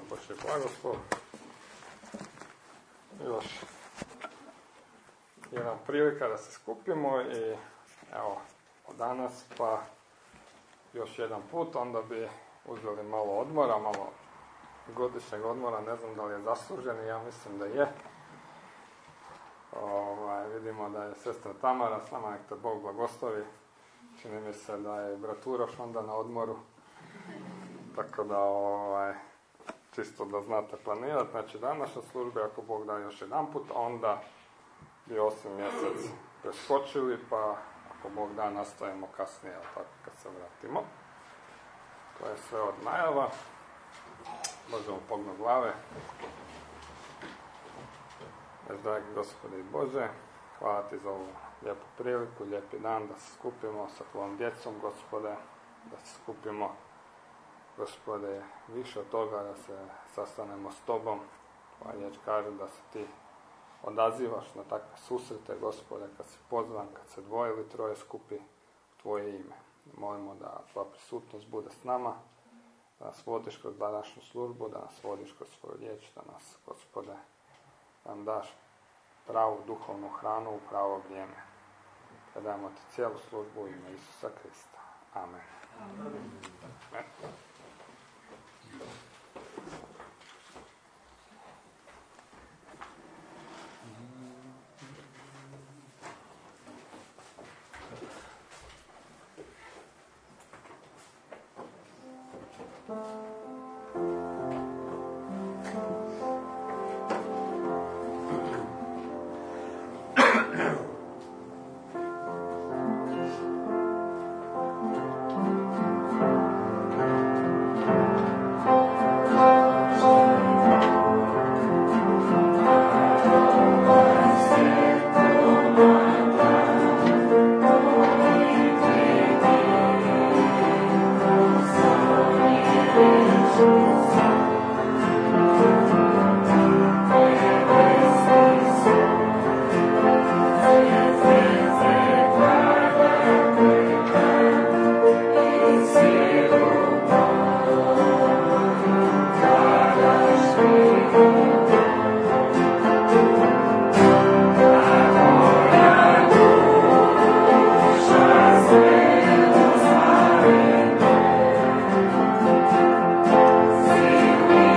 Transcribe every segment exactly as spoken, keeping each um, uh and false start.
Božji blagoslov. Još jedna prilika da se skupimo i evo, od danas pa još jedan put, onda bi uzeli malo odmora, malo godišnjeg odmora, ne znam da li je zaslužen, ja mislim da je. Ovaj, vidimo da je sestra Tamara s nama, nek te Bog blagoslovi. Čini mi se da je brat Uroš onda na odmoru. Tako da, ovaj, čisto da znate planirati. Znači, današnja služba, ako Bog da još jedan put, onda bi osmi mjesec preskočili, pa ako Bog da, nastavimo kasnije, tako kad se vratimo. To je sve od najava. Možemo pognuti glave. Naš dragi Gospodi Bože, hvala ti za ovu lijepu priliku, lijepi dan da se skupimo sa tvojom djecom, Gospode, da se skupimo, Gospode, više od toga da se sastanemo s tobom. Tvoja riječ kaže da se ti odazivaš na takve susrete, Gospode, kad si pozvan, kad se dvoje ili troje skupi u tvoje ime. Molimo da tvoja prisutnost bude s nama, da nas vodiš kroz današnju službu, da nas vodiš kroz svoju riječ, da nas, Gospode, nam daš pravu duhovnu hranu u pravo vrijeme. Predajemo ti cijelu službu u ime Isusa Krista. Amen. Amen. Amen. We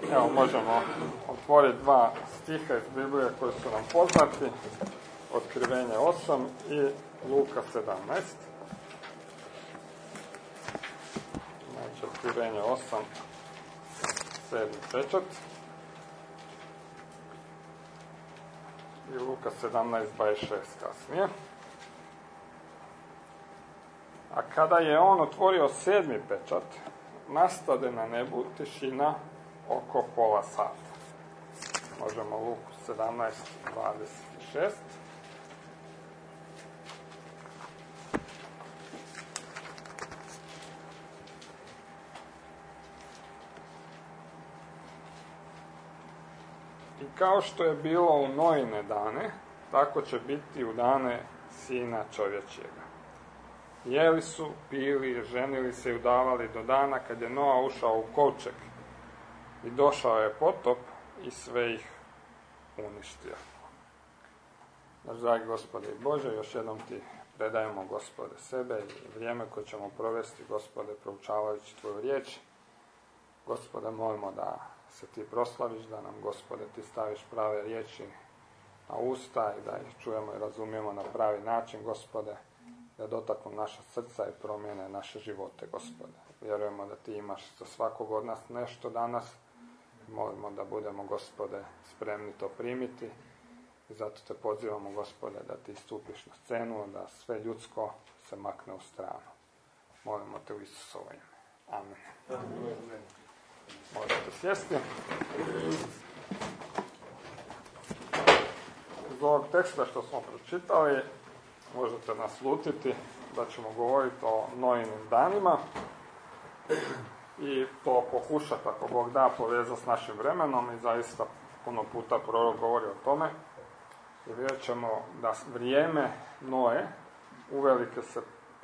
Evo, možemo otvoriti dva stiha iz Biblije koji su nam poznati. Otkrivenje osam i Luka sedamnaest. Znači, Otkrivenje osam, sedmi pečat. I Luka sedamnaest, dvadeset šest kasnije. A kada je on otvorio sedmi pečat, nastade na nebu tišina oko pola sata. Možemo Luku sedamnaest, dvadeset šest. I kao što je bilo u Noine dane, tako će biti u dane Sina čovječjega. Jeli su, pili, ženili se i udavali do dana kad je Noa ušao u kovčeg. I došao je potop i sve ih uništio. Naš dragi Gospode i Bože, još jednom ti predajemo, Gospode, sebe i vrijeme koje ćemo provesti, Gospode, proučavajući tvoju riječ. Gospode, molimo da se ti proslaviš, da nam, Gospode, ti staviš prave riječi na usta i da ih čujemo i razumijemo na pravi način, Gospode, da dotaknu naša srca i promijene naše živote, Gospode. Vjerujemo da ti imaš za svakog od nas nešto danas. Molimo da budemo, Gospode, spremni to primiti. I zato te pozivamo, Gospode, da ti stupiš na scenu, da sve ljudsko se makne u stranu. Molimo te u Isusovo ime. Amen. Amen. Možete sjesti. Iz ovog teksta što smo pročitali, možete naslutiti da ćemo govoriti o Noinim danima i to pokušati, ako Bog da, povezati s našim vremenom i zaista puno puta prorok govori o tome. I vidjet ćemo da vrijeme Noe uvelike se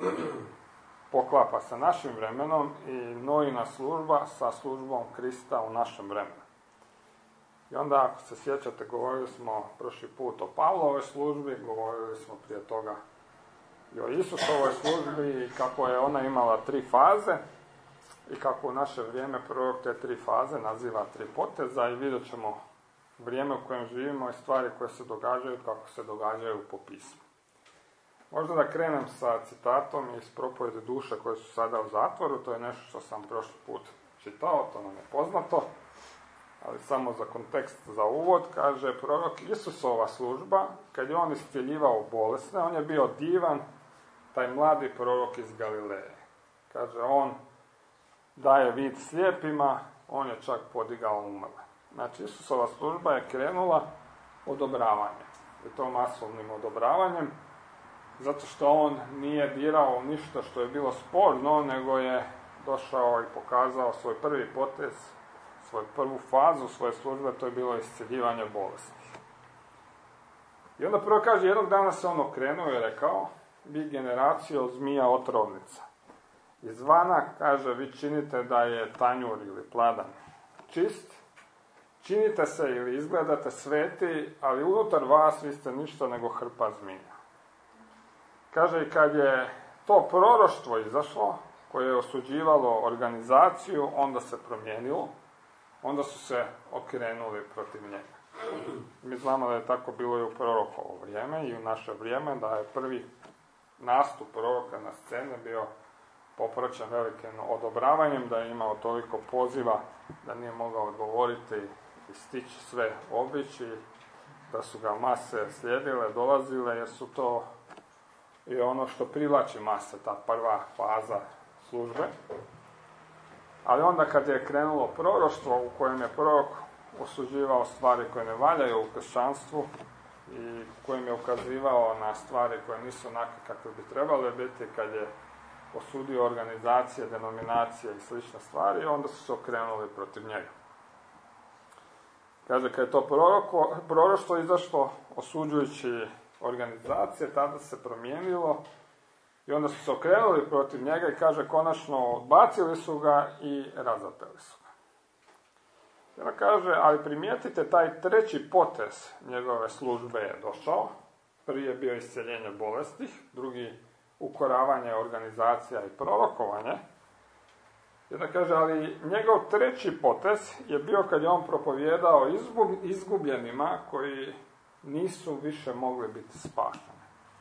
poklapa sa našim vremenom i Noina služba sa službom Krista u našem vremenu. I onda, ako se sjećate, govorili smo prošli put o Pavlovoj službi, govorili smo prije toga i o Isusovoj službi i kako je ona imala tri faze i kako u naše vrijeme prorok te tri faze naziva tri poteza i vidjet ćemo vrijeme u kojem živimo i stvari koje se događaju kako se događaju po pismu. Možda da krenem sa citatom iz propovjedi duše koje su sada u zatvoru, to je nešto što sam prošli put čitao, to nam je poznato, ali samo za kontekst, za uvod, kaže prorok Isusova služba, kad je on iscjeljivao bolesne, on je bio divan, taj mladi prorok iz Galileje. Kaže, on daje vid slijepima, on je čak podigao umrle. Znači, Isusova služba je krenula odobravanjem, i to masovnim odobravanjem, zato što on nije dirao ništa što je bilo sporno, nego je došao i pokazao svoj prvi potez, svoju prvu fazu svoje službe, to je bilo iscjeljivanje bolesti. I onda prvo kaže, jednog dana se on okrenuo i rekao, vi generacijo zmija otrovnica. Izvana, kaže, vi činite da je tanjur ili pladan čist, činite se ili izgledate sveti, ali unutar vas vi ste ništa nego hrpa zmija. Kaže, i kad je to proroštvo izašlo, koje je osuđivalo organizaciju, onda se promijenilo, onda su se okrenuli protiv njega. Mi znamo da je tako bilo i u prorokovo vrijeme i u naše vrijeme, da je prvi nastup proroka na sceni bio popraćen velikim odobravanjem, da je imao toliko poziva da nije mogao odgovoriti i stići sve obići, da su ga mase slijedile, dolazile, jer su to i ono što privlači mase, ta prva faza službe. Ali onda kad je krenulo proroštvo u kojem je prorok osuđivao stvari koje ne valjaju u kršćanstvu i kojim je ukazivao na stvari koje nisu onakve kakve bi trebale biti, kad je osudio organizacije, denominacije i slične stvari, onda su se okrenuli protiv njega. Kaže, kad je to proroko, proroštvo izašlo osuđujući organizacije, tada se promijenilo i onda su se okrenuli protiv njega i kaže, konačno odbacili su ga i razapeli su ga. I onda kaže, ali primijetite, taj treći potez njegove službe je došao. Prvi je bio isceljenje bolesti, drugi ukoravanje organizacija i prorokovanje. I onda kaže, ali njegov treći potez je bio kad je on propovijedao izgubljenima koji nisu više mogli biti spašeni.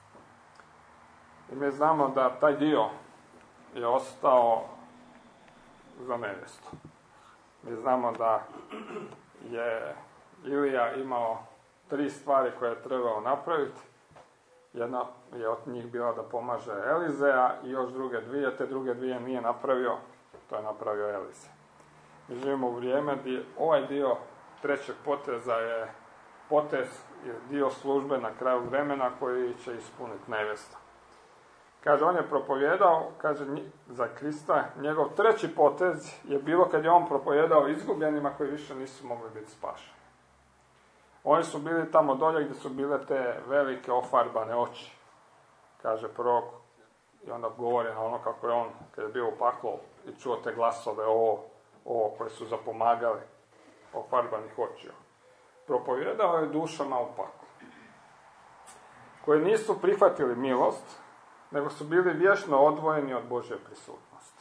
I mi znamo da taj dio je ostao za nevjestu. Mi znamo da je Ilija imao tri stvari koje je trebao napraviti. Jedna je od njih bila da pomaže Elizeja i još druge dvije, te druge dvije nije napravio, to je napravio Elize. Mi živimo u vrijeme gdje ovaj dio trećeg poteza je potez, je dio službe na kraju vremena koji će ispuniti nevjesta. Kaže, on je propovijedao, kaže, za Krista, njegov treći potez je bilo kad je on propovijedao izgubljenima koji više nisu mogli biti spašeni. Oni su bili tamo dolje gdje su bile te velike ofarbane oči, kaže prorok, i onda govori na ono kako je on, kad je bio u paklu i čuo te glasove, o, o, koje su zapomagali, ofarbanih očiju. Propovijedao je dušama u paklu, koji nisu prihvatili milost, nego su bili vječno odvojeni od Božje prisutnosti.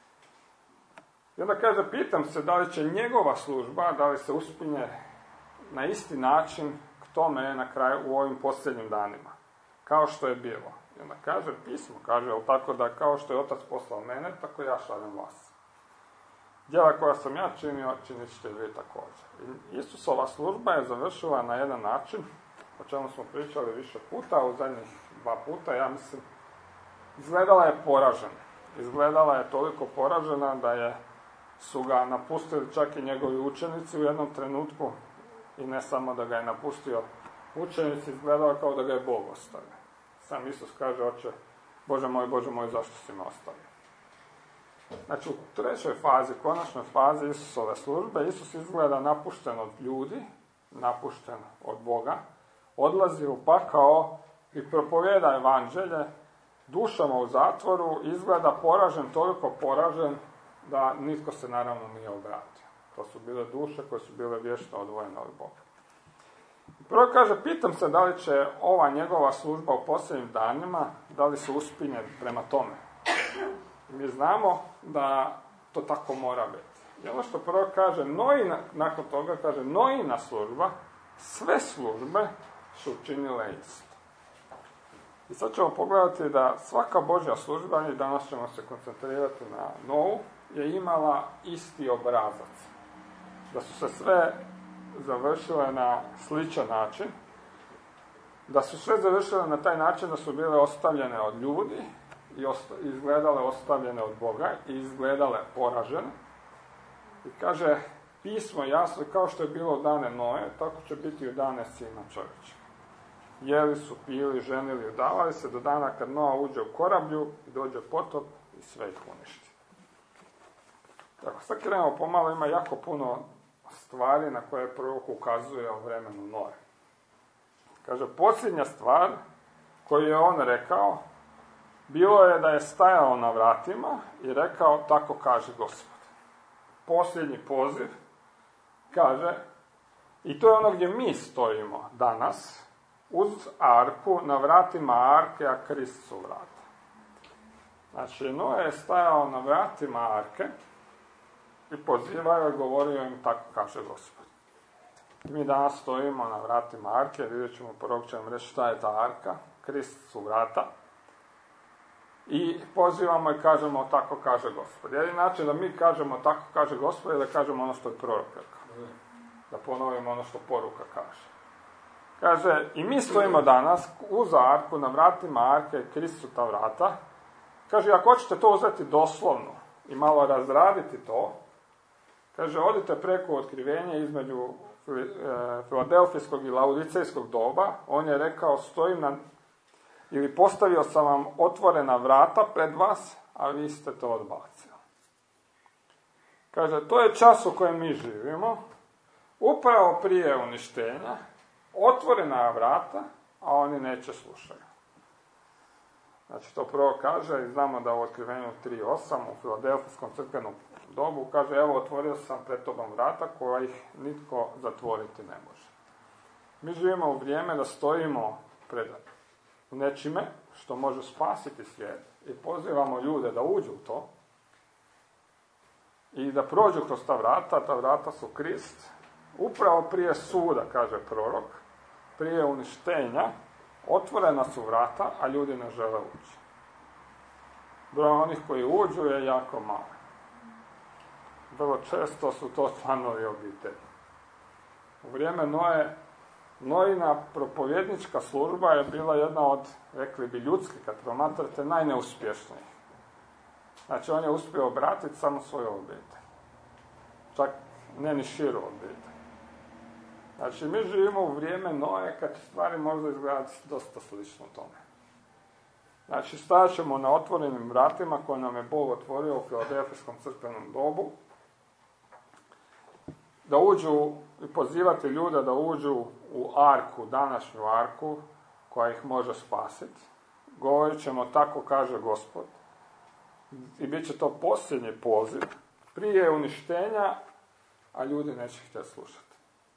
I onda kaže, pitam se da li će njegova služba, da li se uspinje na isti način k tome na kraju u ovim posljednjim danima, kao što je bilo. I onda kaže, pismo kaže, ali tako da kao što je Otac poslao mene, tako ja šaljem vas. Djela koja sam ja činio, činit ćete vi također. I Isusova služba je završila na jedan način, o čemu smo pričali više puta, u zadnjih dva puta, ja mislim, izgledala je poražena. Izgledala je toliko poražena da je, su ga napustili čak i njegovi učenici u jednom trenutku, i ne samo da ga je napustio učenici, izgledao kao da ga je Bog ostavio. Sam Isus kaže, oče, Bože moj, Bože moj, zašto si me ostavio? Znači, u trećoj fazi, konačnoj fazi Isusove službe, Isus izgleda napušten od ljudi, napušten od Boga, odlazi u pakao i propovijeda evanđelje dušama u zatvoru, izgleda poražen, toliko poražen da nitko se naravno nije obratio. To su bile duše koje su bile vječno odvojene od Boga. Prvo kaže, pitam se da li će ova njegova služba u posljednjim danima, da li se uspinje prema tome. Mi znamo da to tako mora biti. I ono što prvo kaže, Noina, nakon toga kaže, Noina služba, sve službe su učinile isto. I sad ćemo pogledati da svaka Božja služba, i danas ćemo se koncentrirati na Novu, je imala isti obrazac. Da su se sve završile na sličan način, da su sve završile na taj način da su bile ostavljene od ljudi i osta- izgledale ostavljene od Boga i izgledale poražene. I kaže, pismo jasno, kao što je bilo u dane Noe, tako će biti u dane Sina čovječa. Jeli su, pili, ženili, udavali se do dana kad Noa uđe u korablju i dođe potop i sve ih uništi. Ako sad krenemo pomalo, ima jako puno stvari na koje prorok ukazuje o vremenu Noe. Kaže, posljednja stvar koju je on rekao, bilo je da je stajao na vratima i rekao, tako kaže Gospod. Posljednji poziv, kaže, i to je ono gdje mi stojimo danas, uz arku, na vratima arke, a Krist su vrata. Znači, Noe je stajao na vratima arke i pozivao i govorio im, tako kaže Gospod. Mi danas stojimo na vratima arke, vidjet ćemo, prorok će vam reći šta je ta arka, Krist su vrata. I pozivamo i kažemo, tako kaže Gospod. Jedini način da mi kažemo, tako kaže Gospod, je da kažemo ono što je prorok rekao. Da ponovimo ono što poruka kaže. Kaže, i mi stojimo danas uz arku, na vratima arke, Krist su ta vrata. Kaže, ako hoćete to uzeti doslovno i malo razraditi to, kaže, odite preko otkrivenja između Filadelfijskog i Laudicejskog doba. On je rekao, stojim na, ili postavio sam vam otvorena vrata pred vas, a vi ste to odbacili. Kaže, to je čas u kojem mi živimo, upravo prije uništenja, otvorena vrata, a oni neće slušati. Znači, to prvo kaže, i znamo da u otkrivenju tri osam u Filadelfijskom crkvenom dobu kaže, evo, otvorio sam pred tobom vrata koja ih nitko zatvoriti ne može. Mi živimo u vrijeme da stojimo pred nečime što može spasiti svijet i pozivamo ljude da uđu u to. i da prođu kroz ta vrata, ta vrata su Krist, upravo prije suda, kaže prorok, prije uništenja, otvorena su vrata, a ljudi ne žele ući. Broj onih koji uđu je jako malo. Vrlo često su to članovi obitelji. U vrijeme Noe, Noina propovjednička služba je bila jedna od, rekli bi ljudski, kad promatrate, najneuspješnijih. Znači, on je uspio obratiti samo svoju obitelj. Čak ne ni širu obitelj. Znači, mi živimo u vrijeme Noe kad stvari možda izgledati dosta slično tome. Znači, stajat ćemo na otvorenim vratima koje nam je Bog otvorio u Filadelfijskom crkvenom dobu, da uđu i pozivati ljude da uđu u arku, današnju arku, koja ih može spasiti. Govorit ćemo tako kaže Gospod. I bit će to posljednji poziv prije uništenja, a ljudi neće htjeti slušati.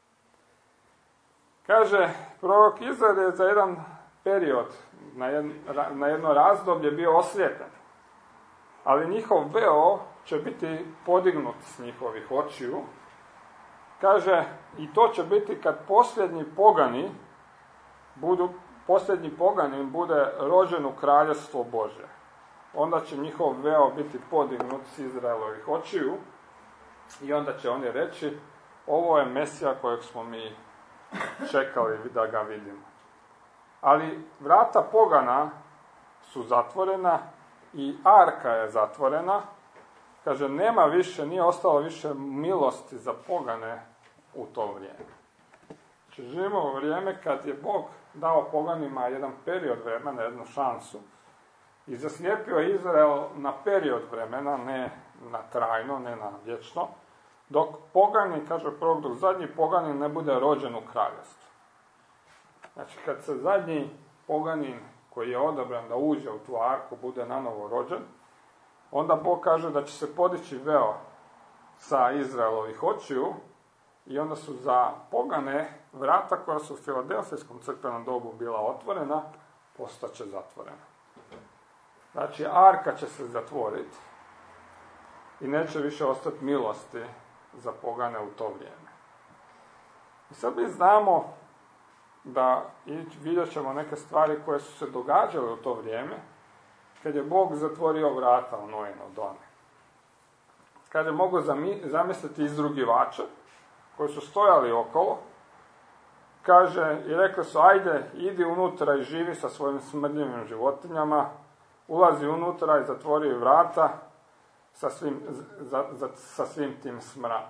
Kaže, prorok Izrael je za jedan period, na jedno, na jedno razdoblje bio oslijepljen. Ali njihov veo će biti podignut s njihovih očiju. Kaže, i to će biti kad posljednji pogani budu, posljednji pogani bude rođen u kraljevstvo Božje. Onda će njihov veo biti podignut s Izraelovih očiju i onda će oni reći, ovo je Mesija kojeg smo mi čekali da ga vidimo. Ali vrata pogana su zatvorena i arka je zatvorena. Kaže, nema više, nije ostalo više milosti za pogane u to vrijeme. Znači, živimo u vrijeme kad je Bog dao poganima jedan period vremena, jednu šansu i zaslijepio Izrael na period vremena, ne na trajno, ne na vječno, dok pogani, kaže prorok, dok zadnji poganin ne bude rođen u kraljevstvu. Znači, kad se zadnji poganin koji je odabran da uđe u tu arku bude nanovo rođen, onda Bog kaže da će se podići veo sa Izraelovih očiju i onda su za pogane vrata koja su u Filadelfijskom crkvenom dobu bila otvorena, postaće zatvorena. Znači, arka će se zatvoriti i neće više ostati milosti za pogane u to vrijeme. I sad mi znamo da i vidjet ćemo neke stvari koje su se događale u to vrijeme, kad je Bog zatvorio vrata u Noino domu. Kaže, mogu zamisliti izrugivače koji su stojali okolo, kaže, i rekli su, ajde, idi unutra i živi sa svojim smrdljivim životinjama, ulazi unutra i zatvori vrata sa svim, za, za, sa svim tim smradom.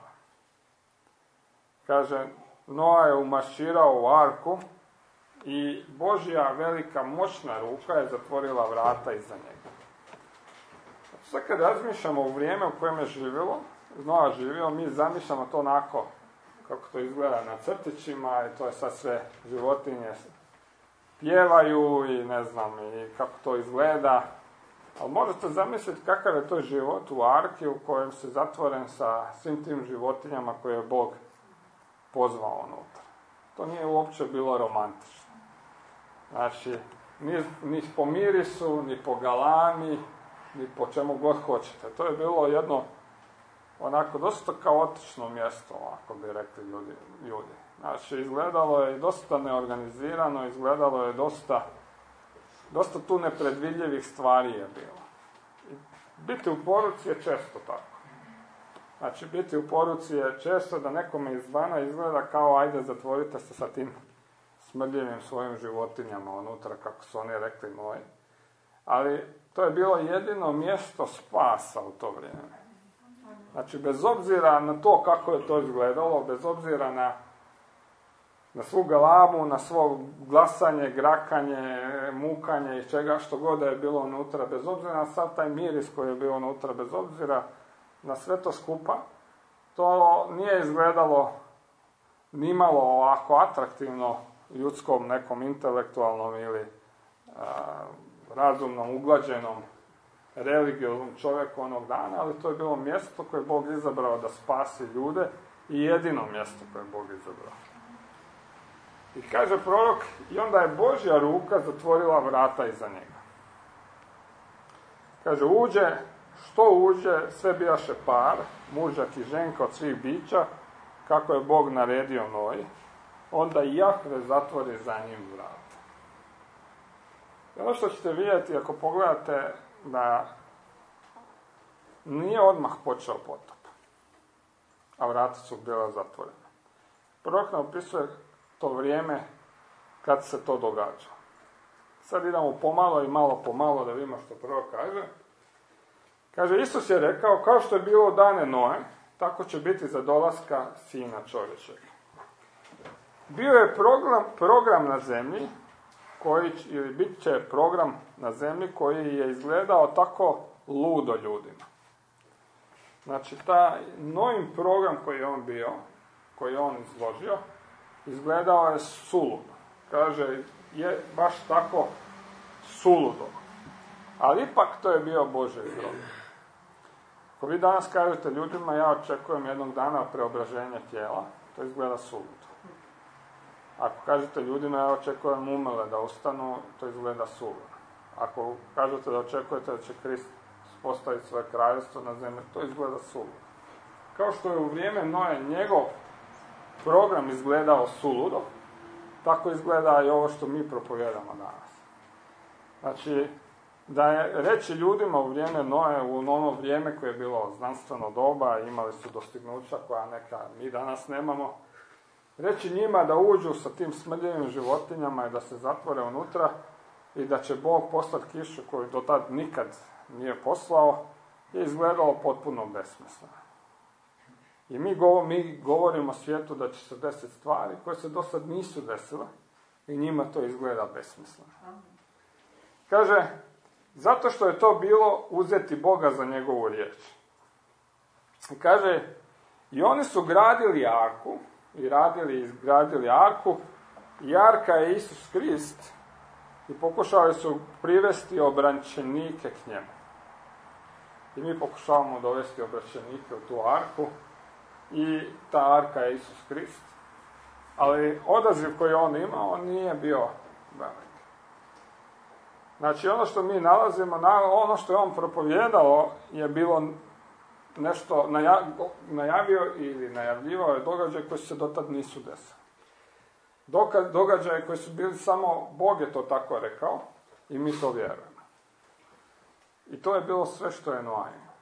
Kaže, Noa je umaširao u arku i Božja velika moćna ruka je zatvorila vrata iza njega. Sad kad razmišljamo u vrijeme u kojem je živjelo, Noa živio, mi zamišljamo to onako kako to izgleda na crtićima i to je sad sve životinje pjevaju i ne znam i kako to izgleda. Ali možete zamisliti kakav je to život u arki u kojem se zatvoren sa svim tim životinjama koje je Bog pozvao unutra. To nije uopće bilo romantično. Znači, ni, ni po mirisu, ni po galami, ni po čemu god hoćete. To je bilo jedno onako dosta kaotično mjesto, ako bi rekli ljudi. ljudi. Znači, izgledalo je dosta neorganizirano, izgledalo je dosta, dosta tu nepredvidljivih stvari je bilo. I biti u poruci je često tako. Znači, biti u poruci je često da nekome izvana izgleda kao ajde zatvorite se sa tim smrdljivim svojim životinjama unutra, kako su oni rekli moji. Ali to je bilo jedino mjesto spasa u to vrijeme. Znači, bez obzira na to kako je to izgledalo, bez obzira na, na svu galamu, na svo glasanje, grakanje, mukanje i čega što god da je bilo unutra, bez obzira na sav taj miris koji je bio unutra, bez obzira na sve to skupa, to nije izgledalo nimalo ovako atraktivno ljudskom nekom intelektualnom ili a, razumnom, uglađenom, religioznom čovjeku onog dana, ali to je bilo mjesto koje je Bog izabrao da spasi ljude i jedino mjesto koje je Bog izabrao. I kaže prorok, i onda je Božja ruka zatvorila vrata iza njega. Kaže, uđe što uđe, sve bijaše par, mužak i ženka od svih bića, kako je Bog naredio Noji, onda i Jahve zatvori za njim vrata. I ono što ćete vidjeti, ako pogledate, da nije odmah počeo potop, a vrata su bila zatvorena. Prorok nam opisuje to vrijeme kad se to događa. Sad idemo pomalo i malo pomalo da vidimo što prorok kaže. Kaže, Isus je rekao, kao što je bilo u dane Noe, tako će biti za dolaska Sina čovječeg. Bio je program, program na zemlji, koji, ili bit će program na zemlji koji je izgledao tako ludo ljudima. Znači, taj Noin program koji je on bio, koji je on izložio, izgledao je suludo. Kaže, je baš tako suludo. Ali ipak to je bio Božji program. Ako vi danas kažete ljudima, ja očekujem jednog dana preobraženja tijela, to izgleda suludo. Ako kažete ljudima, ja očekujem umrle da ustanu, to izgleda suludo. Ako kažete da očekujete da će Krist postaviti svoje kraljevstvo na zemlji, to izgleda suludo. Kao što je u vrijeme Noe njegov program izgledao suludo, tako izgleda i ovo što mi propovijedamo danas. Znači, da je reći ljudima u vrijeme Noe, u ono vrijeme koje je bilo znanstveno doba, imali su dostignuća koja neka mi danas nemamo, reći njima da uđu sa tim smrdljivim životinjama i da se zatvore unutra i da će Bog poslati kišu koju do tad nikad nije poslao, je izgledalo potpuno besmisleno. I mi, go, mi govorimo svijetu da će se desiti stvari koje se do sad nisu desile i njima to izgleda besmisleno. Kaže, zato što je to bilo uzeti Boga za njegovu riječ. I kaže, i oni su gradili arku, i radili i izgradili arku, i arka je Isus Krist, i pokušali su privesti obrančenike k njemu. I mi pokušavamo dovesti obrančenike u tu arku, i ta arka je Isus Krist. Ali odaziv koji on imao, on nije bio velik. Znači, ono što mi nalazimo, ono što je on propovijedalo, je bilo nešto, najavio ili najavljivao je događaje koji se dotad nisu desili. Događaje koji su bili samo, Bog je to tako rekao i mi to vjerujemo. I to je bilo sve što je Noajno.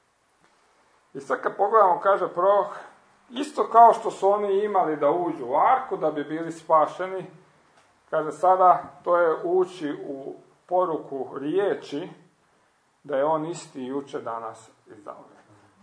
I sad kad pogledamo, kaže prorok, isto kao što su oni imali da uđu u arku da bi bili spašeni, kaže sada to je ući u poruku riječi da je on isti jučer, danas i zauvijek.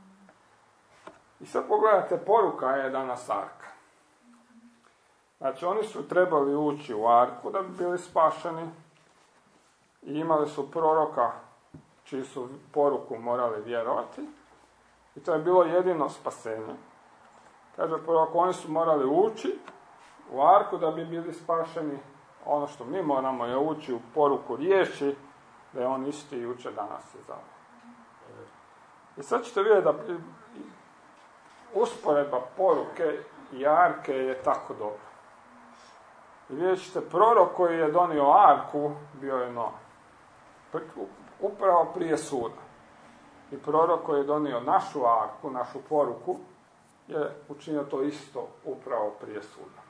I sad pogledajte, poruka je danas arka. Znači oni su trebali ući u arku da bi bili spašeni i imali su proroka čiji su poruku morali vjerovati i to je bilo jedino spasenje. Kaže prorok, oni su morali ući u arku da bi bili spašeni. Ono što mi moramo je ući u poruku riječi da je on isti jučer, danas i zauvijek. I sad ćete vidjeti da usporedba poruke i arke je tako dobra. I vidjet ćete, prorok koji je donio arku bio je Noa. Upravo prije suda. I prorok koji je donio našu arku, našu poruku, je učinio to isto upravo prije suda.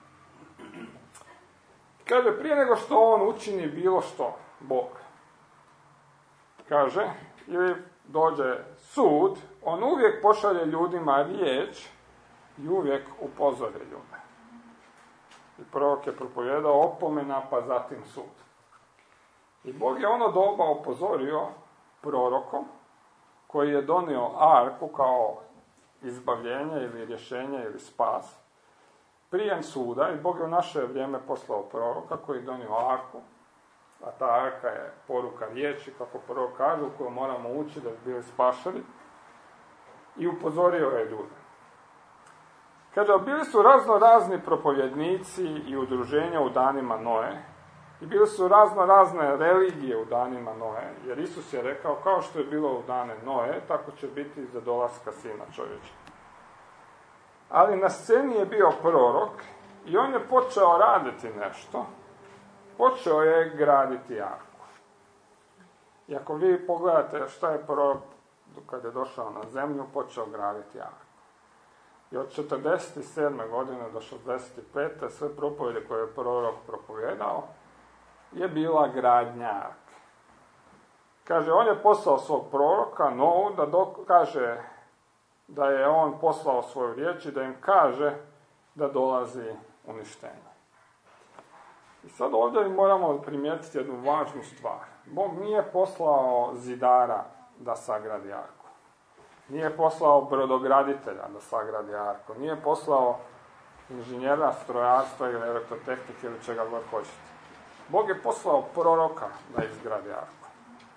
Kaže, prije nego što on učini bilo što, Bog, kaže, ili dođe sud, on uvijek pošalje ljudima riječ i uvijek upozori ljude. I prorok je propovijedao opomena, pa zatim sud. I Bog je ono doba upozorio prorokom, koji je donio arku kao izbavljenje ili rješenje ili spas, prijem suda, i Bog je u naše vrijeme poslao proroka koji je donio arku, a ta arka je poruka riječi, kako prorok kaže, u koju moramo učiti da bi bili spašeni, i upozorio je ljude. Kaže, bili su razno razni propovjednici i udruženja u danima Noe, i bili su razno razne religije u danima Noe, jer Isus je rekao, kao što je bilo u dane Noe, tako će biti za dolaska Sina čovječa. Ali na sceni je bio prorok i on je počeo raditi nešto. Počeo je graditi arku. I ako vi pogledate šta je prorok kad je došao na zemlju, počeo graditi arku. I od četrdeset sedme godine do šezdeset pete sve propovjede koje je prorok propovijedao je bila gradnja arke. Kaže, on je poslao svog proroka, Novu, da dok, kaže da je on poslao svoju riječ i da im kaže da dolazi uništenje. I sad ovdje moramo primijetiti jednu važnu stvar. Bog nije poslao zidara da sagradi arku. Nije poslao brodograditelja da sagradi arku. Nije poslao inženjera strojarstva ili elektrotehnike ili čega god hoćete. Bog je poslao proroka da izgradi arku.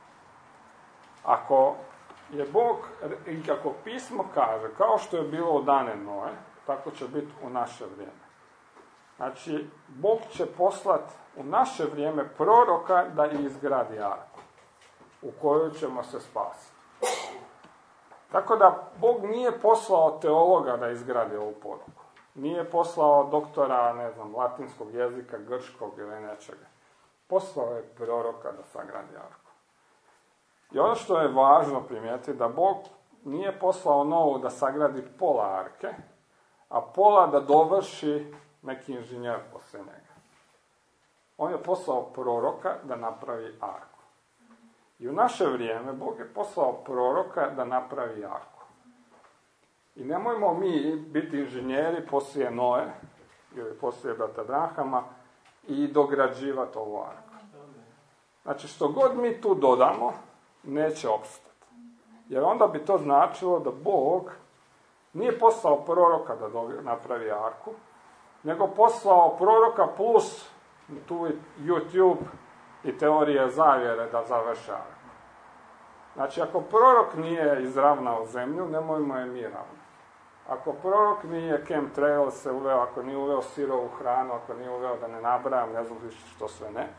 Ako je Bog, i kako pismo kaže, kao što je bilo u dane Noe, tako će biti u naše vrijeme. Znači, Bog će poslati u naše vrijeme proroka da izgradi arku, u kojoj ćemo se spasiti. Tako da, Bog nije poslao teologa da izgradi ovu poruku. Nije poslao doktora, ne znam, latinskog jezika, grčkog ili nečega. Poslao je proroka da sagradi arku. I ono što je važno primijetiti, da Bog nije poslao Novu da sagradi pola arke, a pola da dovrši neki inženjer poslije njega. On je poslao proroka da napravi arku. I u naše vrijeme Bog je poslao proroka da napravi arku. I nemojmo mi biti inženjeri poslije Noe, ili poslije brata Abrahama, i dograđivati ovu arku. Znači, što god mi tu dodamo, neće opstati. Jer onda bi to značilo da Bog nije poslao proroka da napravi arku, nego poslao proroka plus tu YouTube i teorije zavjere da završe arku. Znači, ako prorok nije izravnao zemlju, nemojmo je mi ravnati. Ako prorok nije chemtrail se uveo, ako nije uveo sirovu hranu, ako nije uveo, da ne nabrajam, ne znam više što sve ne.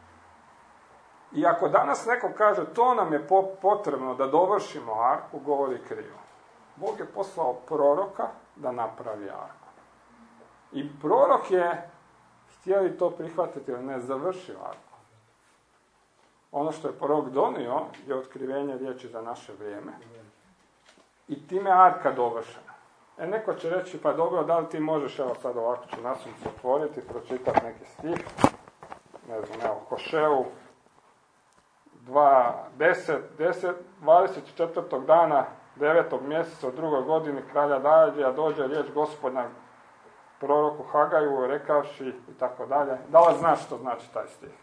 I ako danas neko kaže, to nam je potrebno da dovršimo arku, govori krivo. Bog je poslao proroka da napravi arku. I prorok je, htjeli to prihvatiti ili ne, završio arku. Ono što je prorok donio je otkrivenje riječi za naše vrijeme. I time je arka dovršena. E, neko će reći, pa dobro, da li ti možeš, evo sad ovako ću nasumcu otvoriti, pročitati neki stih, ne znam, evo, Hoševu, dva, deset, deset, dvadeset četvrtog dana, devetog mjeseca u drugoj godini kralja Davidija dođe riječ Gospodnja proroku Hagaju, rekavši i tako dalje. Da li znaš što znači taj stih?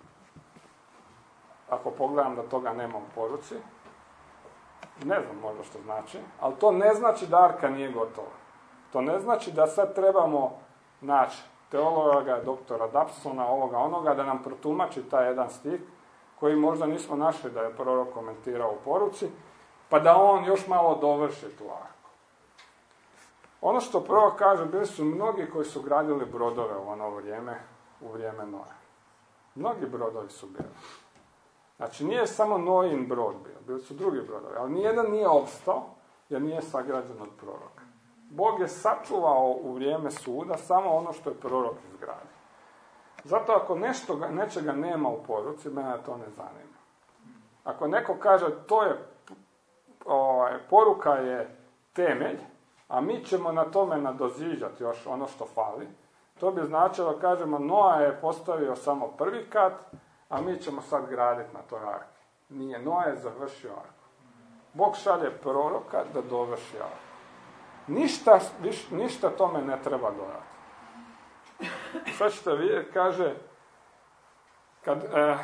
Ako pogledam da toga nema u poruci, ne znam možda što znači, ali to ne znači da arka nije gotova. To ne znači da sad trebamo naći teologa, doktora Dapsona, ovoga, onoga, da nam protumači taj jedan stih, koji možda nismo našli da je prorok komentirao u poruci, pa da on još malo dovrši tu arku. Ono što prorok kaže, bili su mnogi koji su gradili brodove u ono vrijeme, u vrijeme Noe. Mnogi brodovi su bili. Znači, nije samo Noin brod bio, bili su drugi brodovi, ali nijedan nije opstao, jer nije sagrađen od proroka. Bog je sačuvao u vrijeme suda samo ono što je prorok izgradio. Zato ako nešto, nečega nema u poruci, mene to ne zanima. Ako neko kaže, to je, ovaj, poruka je temelj, a mi ćemo na tome nadoziđati još ono što fali, to bi značilo, kažemo, Noa je postavio samo prvi kat, a mi ćemo sad graditi na toj arki. Nije, Noa je završio arku. Bog šalje proroka da dovrši arku. Ništa, viš, ništa tome ne treba dodati. Sad ćete vidjeti, kaže, kad, eh,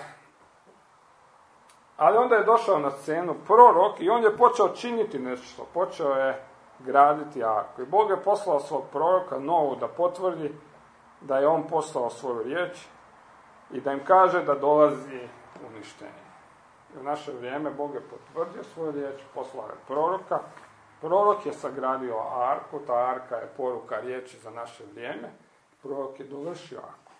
ali onda je došao na scenu prorok i on je počeo činiti nešto, počeo je graditi arku. I Bog je poslao svog proroka Novu da potvrdi da je on poslao svoju riječ i da im kaže da dolazi uništenje. I u naše vrijeme Bog je potvrdio svoju riječ, poslao je proroka. Prorok je sagradio arku, ta arka je poruka riječi za naše vrijeme. Prorok je dovršio arku.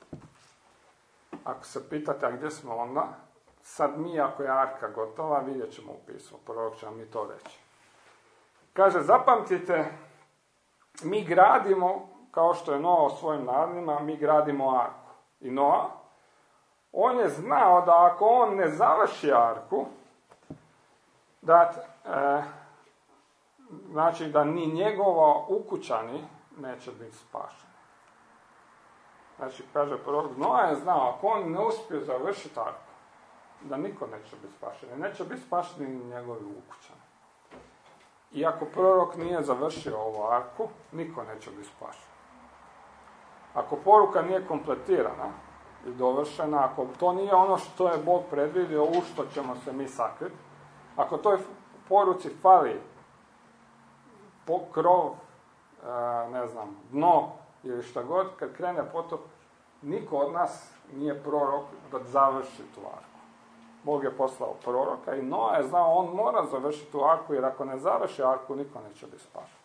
Ako se pitate, a gdje smo onda, sad mi, ako je arka gotova, vidjet ćemo u pismu. Prorok će vam mi to reći. Kaže, zapamtite, mi gradimo, kao što je Noa o svojim narodima, mi gradimo arku. I Noa, on je znao da ako on ne završi arku, da, e, znači da ni njegovo ukućani neće biti spašeni. Znači, kaže prorok, Noa je znao, ako on ne uspije završiti arku, da niko neće biti spašen. Neće biti spašeni ni njegovi ukućani. I ako prorok nije završio ovu arku, niko neće biti spašen. Ako poruka nije kompletirana i dovršena, ako to nije ono što je Bog predvidio, u što ćemo se mi sakriti, ako toj poruci fali po krov, ne znam, dno ili šta god, kad krene potop, niko od nas nije prorok da završi tu arku. Bog je poslao proroka i Noa je znao, on mora završiti tu arku, jer ako ne završi arku, niko neće biti spašen.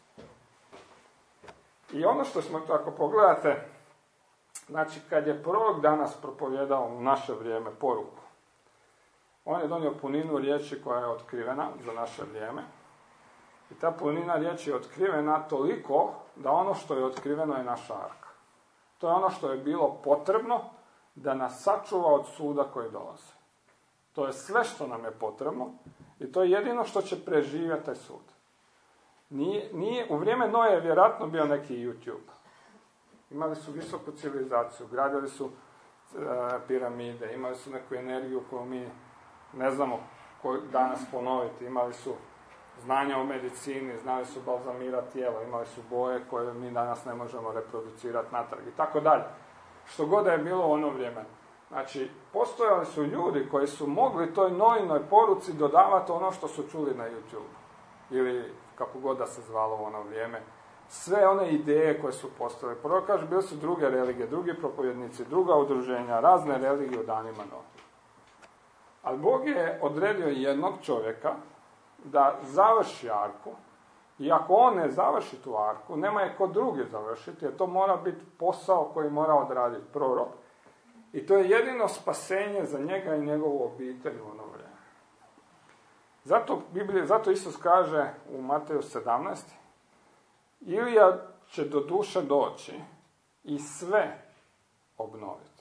I ono što smo, ako pogledate, znači kad je prorok danas propovjedao u naše vrijeme poruku, on je donio puninu riječi koja je otkrivena za naše vrijeme. I ta punina riječi je otkrivena toliko da ono što je otkriveno je naša arka. To je ono što je bilo potrebno da nas sačuva od suda koji dolazi. To je sve što nam je potrebno i to je jedino što će preživjeti taj sud. Nije, nije, u vrijeme Noe je vjerojatno bio neki YouTube. Imali su visoku civilizaciju, gradili su e, piramide, imali su neku energiju koju mi ne znamo koju danas ponoviti, imali su znanja o medicini, znali su balzamirati tijelo, imali su boje koje mi danas ne možemo reproducirati natrag i tako dalje. Što god je bilo u ono vrijeme. Znači, postojali su ljudi koji su mogli toj Noinoj poruci dodavati ono što su čuli na YouTube. Ili kako god da se zvalo u ono vrijeme. Sve one ideje koje su postojale. Prvo kaže, bili su druge religije, drugi propovjednici, druga udruženja, razne religije u danima Noa. Ali Bog je odredio jednog čovjeka da završi arku, i ako on ne završi tu arku, nema je ko drugi završiti, jer to mora biti posao koji mora odraditi prorok. I to je jedino spasenje za njega i njegovu obitelj u ono vrijeme. Zato, Biblija, zato Isus kaže u Mateju sedamnaest, Ilija će do duše doći i sve obnoviti.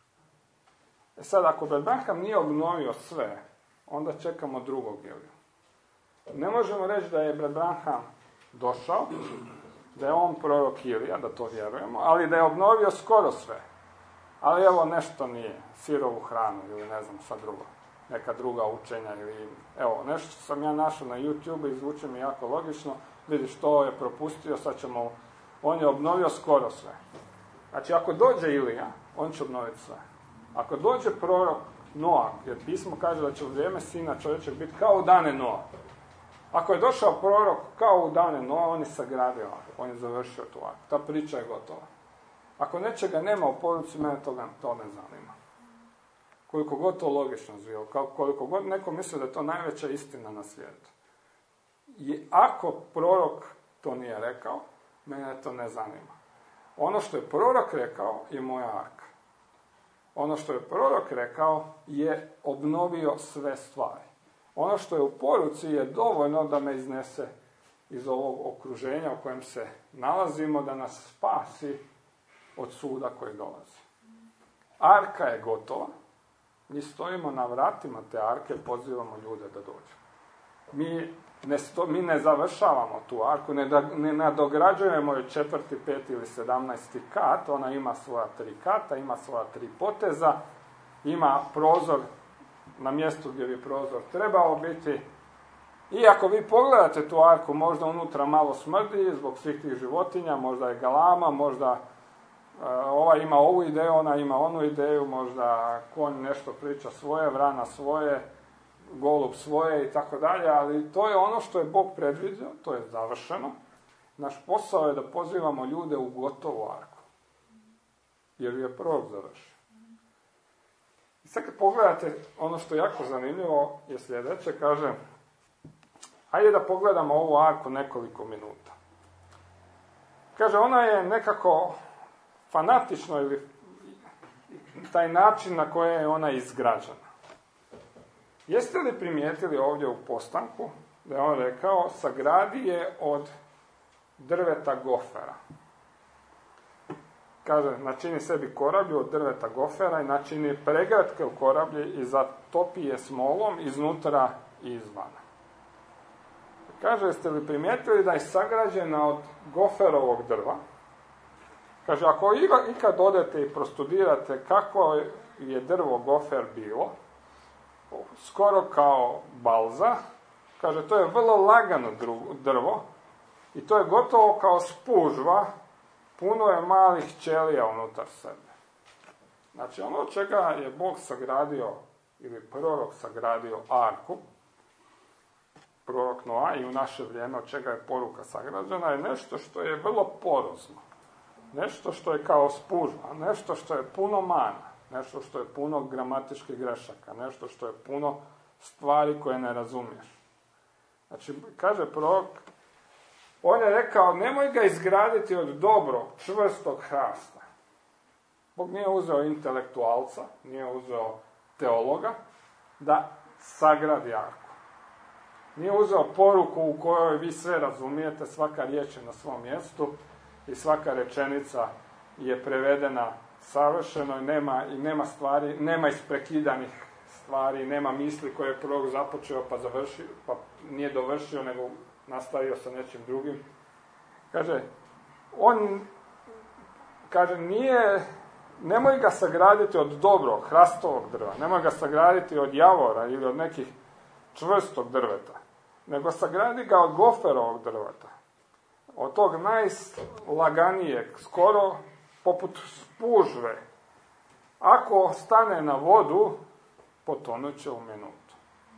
E sad, ako Branham nije obnovio sve, onda čekamo drugog Iliju. Ne možemo reći da je Branham došao, da je on prorok Ilija, da to vjerujemo, ali da je obnovio skoro sve. Ali evo nešto nije, sirovu hranu ili ne znam šta drugo, neka druga učenja ili evo nešto što sam ja našao na YouTube i zvuči mi jako logično, vidiš to je propustio, sad ćemo, on je obnovio skoro sve. Znači ako dođe Ilija, on će obnoviti sve. Ako dođe prorok Noa, jer pismo kaže da će u vrijeme sina čovječeg biti kao u dane Noa. Ako je došao prorok kao u dane Noa, on je sagradio, on je završio tu arku. Ta priča je gotova. Ako nečega nema u poruci, mene toga, to ne zanima. Koliko god to logično zvijelo, koliko god neko misli da je to najveća istina na svijetu. I ako prorok to nije rekao, mene to ne zanima. Ono što je prorok rekao je moja arka. Ono što je prorok rekao je obnovio sve stvari. Ono što je u poruci je dovoljno da me iznese iz ovog okruženja u kojem se nalazimo, da nas spasi od suda koji dolazi. Arka je gotova. Mi stojimo na vratima te arke i pozivamo ljude da dođu. Mi ne, sto, mi ne završavamo tu arku, ne, da, ne nadograđujemo je četvrti, peti ili sedamnaesti kat. Ona ima svoja tri kata, ima svoja tri poteza, ima prozor na mjestu gdje bi prozor trebao biti. I ako vi pogledate tu arku, možda unutra malo smrdi zbog svih tih životinja, možda je galama, možda ova ima ovu ideju, ona ima onu ideju, možda konj nešto priča svoje, vrana svoje, golub svoje i tako dalje, ali to je ono što je Bog predvidio, to je završeno. Naš posao je da pozivamo ljude u gotovu arku, jer je prorok završio. I sad kad pogledate, ono što je jako zanimljivo je sljedeće, kaže, ajde da pogledamo ovu arku nekoliko minuta. Kaže, ona je nekako fanatično ili taj način na koji je ona izgrađena. Jeste li primijetili ovdje u postanku da je on rekao, sagradi je od drveta gofera. Kaže, načini sebi korablju od drveta gofera i načini pregratke u korablji i zatopi je smolom iznutra i izvana. Kaže, jeste li primijetili da je sagrađena od goferovog drva? Kaže, ako ikad odete i prostudirate kako je drvo gofer bilo, skoro kao balza, kaže, to je vrlo lagano drvo i to je gotovo kao spužva, puno je malih ćelija unutar sebe. Znači, ono od čega je Bog sagradio, ili prorok sagradio arku, prorok Noa, i u naše vrijeme od čega je poruka sagrađena, je nešto što je vrlo porozno. Nešto što je kao spužva, nešto što je puno mana, nešto što je puno gramatičkih grešaka, nešto što je puno stvari koje ne razumiješ. Znači, kaže prorok, on je rekao, nemoj ga izgraditi od dobrog, čvrstog hrasta. Bog nije uzeo intelektualca, nije uzeo teologa, da sagradi arku. Nije uzeo poruku u kojoj vi sve razumijete, svaka riječ je na svom mjestu i svaka rečenica je prevedena savršeno i nema, i nema stvari, nema isprekidanih stvari, nema misli koje je prorok započeo pa završio, pa nije dovršio, nego nastavio sa nečim drugim. Kaže, on, kaže, nije, nemoj ga sagraditi od dobrog, hrastovog drva, nemoj ga sagraditi od javora ili od nekih čvrstog drveta, nego sagradi ga od goferovog drveta, od tog najlaganijeg, skoro poput spužve. Ako stane na vodu, potonut će u minutu.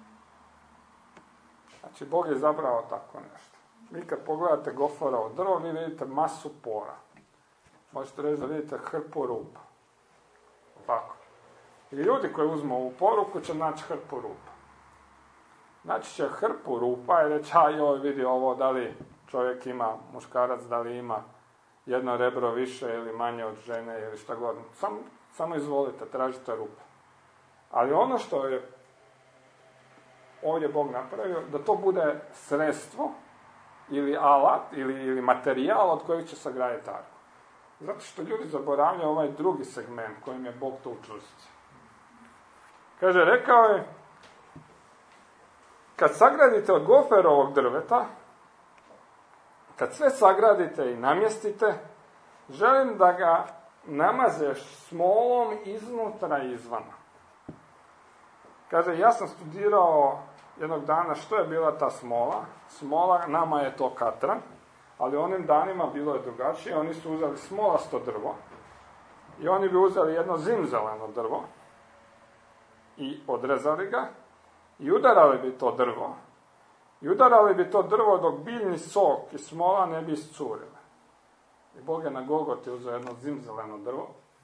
Znači, Bog je zabrao tako nešto. Vi kad pogledate goferovo drvo, vi vidite masu pora. Možete reći da vidite hrpu rupa. Tako. I ljudi koji uzmu ovu poruku će naći hrpu rupa. Naći će hrpu rupa i reći, a joj, vidi ovo, da li čovjek ima, muškarac, da li ima jedno rebro više ili manje od žene ili šta god. Sam, samo izvolite, tražite rupe. Ali ono što je ovdje Bog napravio, da to bude sredstvo ili alat ili, ili materijal od kojeg će sagraditi arku. Zato što ljudi zaboravljaju ovaj drugi segment kojim je Bog to učvrstio. Kaže, rekao je, kad sagradite od goferovog drveta, kad sve sagradite i namjestite, želim da ga namazeš smolom iznutra i izvana. Kaže, ja sam studirao jednog dana što je bila ta smola. Smola, nama je to katran, ali onim danima bilo je drugačije. Oni su uzeli smolasto drvo i oni bi uzeli jedno zimzeleno drvo i odrezali ga i udarali bi to drvo. I udarali bi to drvo dok biljni sok i smola ne bi iscurili. I Bog je na Golgoti uzeo jedno zimzeleno drvo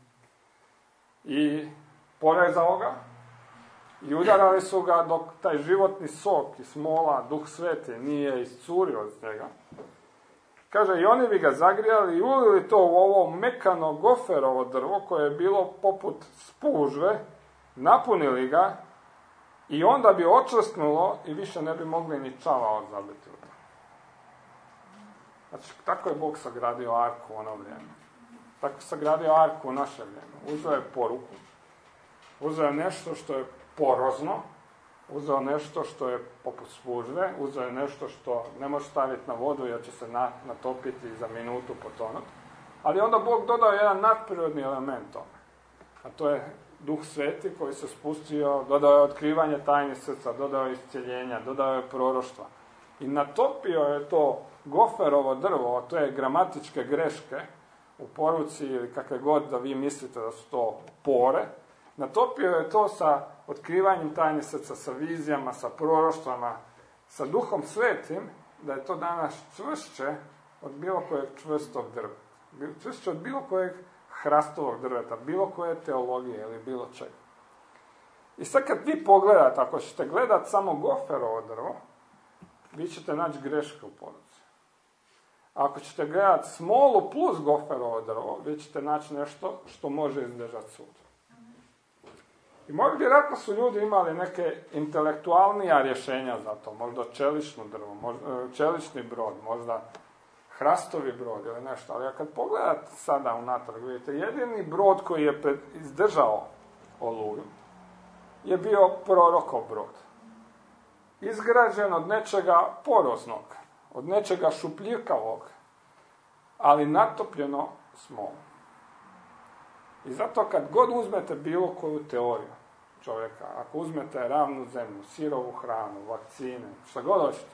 i porezao ga i udarali su ga dok taj životni sok i smola, Duh Sveti, nije iscurio iz njega. Kaže, i oni bi ga zagrijali i ulili to u ovo mekano goferovo drvo koje je bilo poput spužve, napunili ga i onda bi očvrsnulo i više ne bi mogli ni čavao zabiti u to. Znači, tako je Bog sagradio arku u ono vrijeme. Tako je sagradio arku u naše vrijeme. Uzeo je poruku, uzeo je nešto što je porozno, uzeo nešto što je poput spužve, uzeo je nešto što ne može staviti na vodu jer će se natopiti i za minutu potonuti. Ali onda Bog dodao jedan nadprirodni element tome. A to je Duh Sveti koji se spustio, dodao je otkrivanje tajnih srca, dodao je iscjeljenja, dodao je proroštva. I natopio je to goferovo drvo, to je gramatičke greške u poruci ili kakve god da vi mislite da su to pore. Natopio je to sa otkrivanjem tajnih srca, sa vizijama, sa proroštvama, sa Duhom Svetim, da je to danas čvršće od bilo kojeg čvrstog drva. Čvršće od bilo kojeg hrastovog drveta, bilo koje teologije ili bilo čega. I sad kad vi pogledate, ako ćete gledati samo goferovo drvo, vi ćete naći greške u poruci. Ako ćete gledati smolu plus goferovo drvo, vi ćete naći nešto što može izdržati sud. I možda vjerojatno su ljudi imali neke intelektualnija rješenja za to, možda čelično drvo, možda, čelični brod, možda hrastovi brod ili nešto, ali kad pogledate sada unatrag, vidite, jedini brod koji je izdržao oluju je bio prorokov brod. izgrađen od nečega poroznog, od nečega šupljikavog, ali natopljeno smolom. I zato kad god uzmete bilo koju teoriju čovjeka, ako uzmete ravnu zemlju, sirovu hranu, vakcine, šta god hoćete,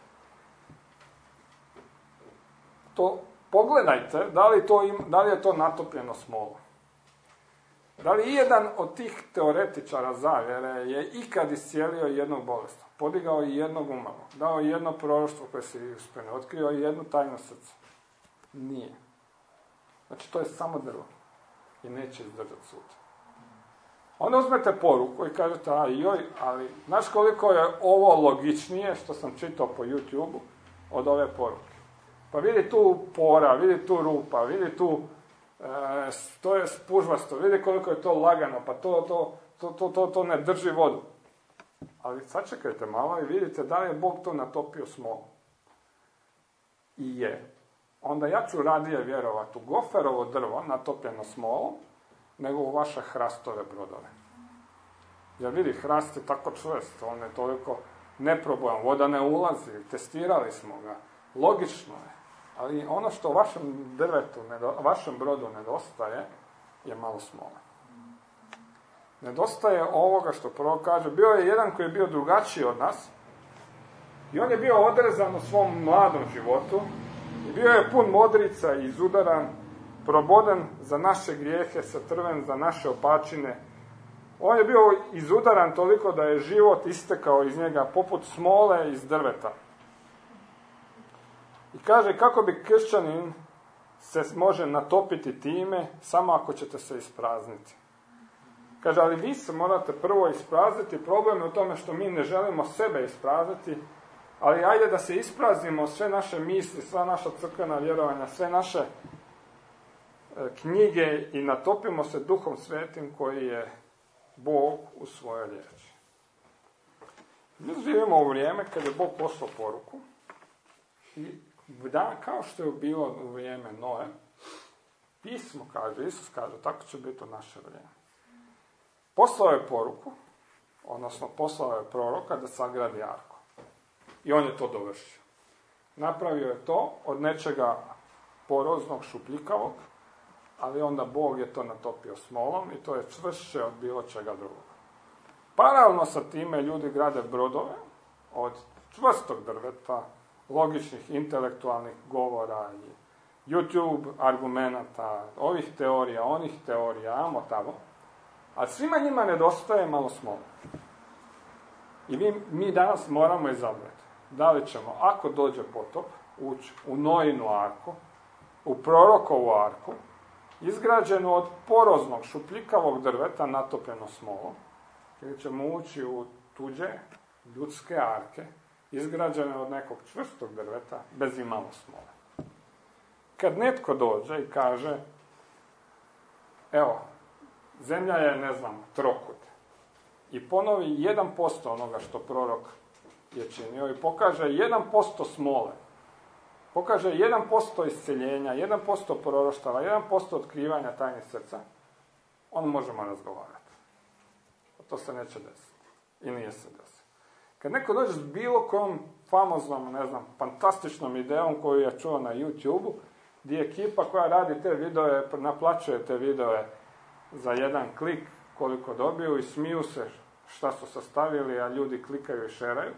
to pogledajte da li, to im, da li je to natopljeno smolom. Da li jedan od tih teoretičara zavjere je ikad iscijelio jednog bolesnog, podigao i jednog umrlog, dao jedno proroštvo koje se uspjene, otkrio jednu tajnu srca? Nije. Znači to je samo drvo i neće izdržati sud. Onda uzmete poruku i kažete, a joj, ali znaš koliko je ovo logičnije što sam čitao po YouTubeu od ove poruke. Pa vidi tu pora, vidi tu rupa, vidi tu, e, to je spužvasto, vidi koliko je to lagano, pa to, to, to, to, to, to ne drži vodu. Ali sačekajte malo i vidite da li je Bog to natopio smolom. I je. Onda ja ću radije vjerovati u goferovo drvo natopljeno smolom, nego u vaše hrastove brodove. Jer vidi, hrast je tako čvrst, on je toliko neprobojan, voda ne ulazi, testirali smo ga, logično je. Ali ono što vašem drvetu, vašem brodu nedostaje, je malo smole. Nedostaje ovoga što prorok kaže. Bio je jedan koji je bio drugačiji od nas i on je bio odrezan u svom mladom životu i bio je pun modrica i izudaran, proboden za naše grijehe, satrven za naše opačine. On je bio izudaran toliko da je život istekao iz njega poput smole iz drveta. I kaže kako bi kršćanin se može natopiti time samo ako ćete se isprazniti. Kaže, ali vi se morate prvo isprazniti. Problem je u tome što mi ne želimo sebe isprazniti, ali ajde da se ispraznimo sve naše misli, sva naša crkvena vjerovanja, sve naše e, knjige i natopimo se Duhom Svetim koji je Bog u svojoj riječi. Mi živimo u vrijeme kad je Bog poslao poruku i da, kao što je bilo u vrijeme Noe, pismo kaže, Isus kaže, tako će biti u naše vrijeme. Poslao je poruku, odnosno poslao je proroka da sagradi arku. I on je to dovršio. Napravio je to od nečega poroznog, šupljikavog, ali onda Bog je to natopio smolom i to je čvršće od bilo čega drugog. Paralelno sa time ljudi grade brodove od čvrstog drveta, logičnih, intelektualnih govora i YouTube argumenata, ovih teorija, onih teorija, amo tamo, a svima njima nedostaje malo smole. I mi, mi danas moramo izabrati da li ćemo, ako dođe potop, ući u Noinu arku, u prorokovu arku, izgrađenu od poroznog, šupljikavog drveta natopljeno smolom, ili ćemo ući u tuđe, ljudske arke, izgrađene od nekog čvrstog drveta, bez imalo smole. Kad netko dođe i kaže, evo, zemlja je, ne znam, trokut, i ponovi jedan posto onoga što prorok je činio i pokaže jedan posto smole, pokaže jedan posto isceljenja, jedan posto proroštava, jedan posto otkrivanja tajnih srca, on možemo razgovarati. To se neće desiti. I nije se desilo. Kad neko dođe s bilo kojom famoznom, ne znam, fantastičnom idejom koju je čuo na YouTubeu, gdje je ekipa koja radi te videoje, naplaćuje te videoje za jedan klik koliko dobiju i smiju se šta su sastavili, a ljudi klikaju i šeraju.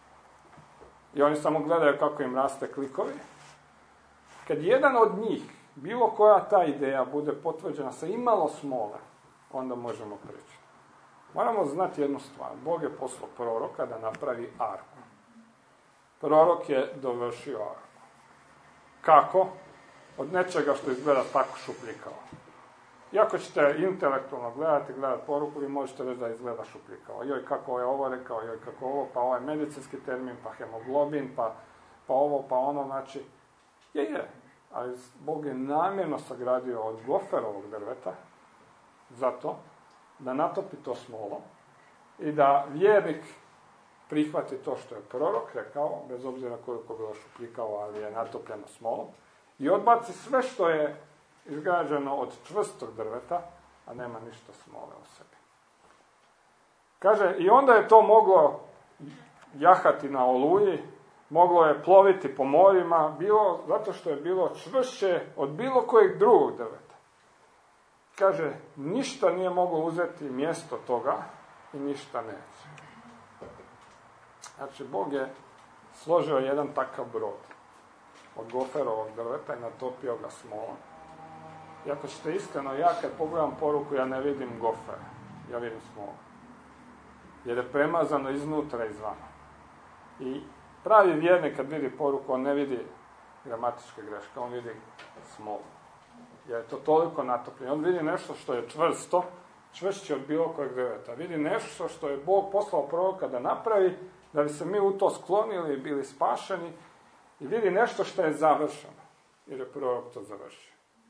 I oni samo gledaju kako im raste klikovi. Kad jedan od njih, bilo koja ta ideja bude potvrđena sa imalo smole, onda možemo pričati. Moramo znati jednu stvar. Bog je poslao proroka da napravi arku. Prorok je dovršio arku. Kako? Od nečega što izgleda tako šupljikavo. Iako ćete intelektualno gledati, gledati poruku, vi možete reći da izgleda šupljikavo. Joj, kako je ovo rekao, joj, kako ovo, pa ovaj medicinski termin, pa hemoglobin, pa, pa ovo, pa ono, znači, je, je. Ali Bog je namjerno sagradio od goferovog drveta, zato da natopi to smolom i da vjernik prihvati to što je prorok rekao, bez obzira koliko je bilo šupljikavo, ali je natopljeno smolom, i odbaci sve što je izgrađeno od čvrstog drveta, a nema ništa smole u sebi. Kaže, i onda je to moglo jahati na oluji, moglo je ploviti po morima, bilo, zato što je bilo čvršće od bilo kojeg drugog drveta. Kaže, ništa nije moglo uzeti mjesto toga i ništa neće. Znači, Bog je složio jedan takav brod od goferovog drveta i natopio ga smolom. I ako ćete iskreno, ja kad pogledam poruku, ja ne vidim gofer, ja vidim smolu. Jer je premazano iznutra i izvana. I pravi vjernik kad vidi poruku, on ne vidi gramatičke greške, on vidi smolu. Jer je to toliko natopljeno. On vidi nešto što je čvrsto, čvršće od bilo kojeg drveta. Vidi nešto što je Bog poslao proroka da napravi, da bi se mi u to sklonili i bili spašeni. I vidi nešto što je završeno. Jer je prorok to završio.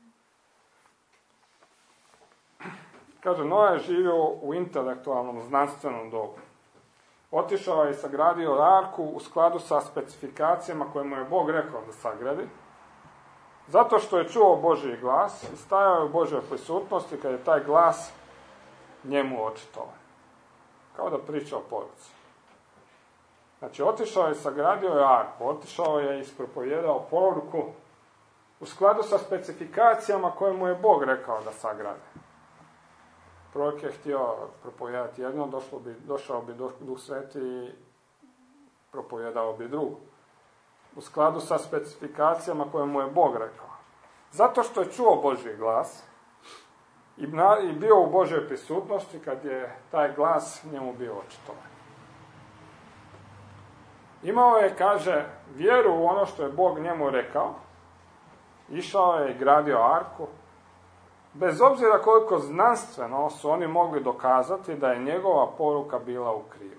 Kaže, Noa je živio u intelektualnom, znanstvenom dobu. Otišao je i sagradio arku u skladu sa specifikacijama koje mu je Bog rekao da sagradi. Zato što je čuo Božji glas i stajao je u Božjoj prisutnosti kad je taj glas njemu očitovan. Kao da priča o poruci. Znači, otišao je i sagradio je arku, otišao je i ispropovjedao poruku u skladu sa specifikacijama koje mu je Bog rekao da sagradi. Prorok je htio propovijedati jedno, došlo bi, došao bi Duh Sveti i propovijedao bi drugo. U skladu sa specifikacijama koje mu je Bog rekao. Zato što je čuo Božji glas i, na, i bio u Božjoj prisutnosti kad je taj glas njemu bio očitovan. Imao je, kaže, vjeru u ono što je Bog njemu rekao. Išao je i gradio arku. Bez obzira koliko znanstveno su oni mogli dokazati da je njegova poruka bila u krivu.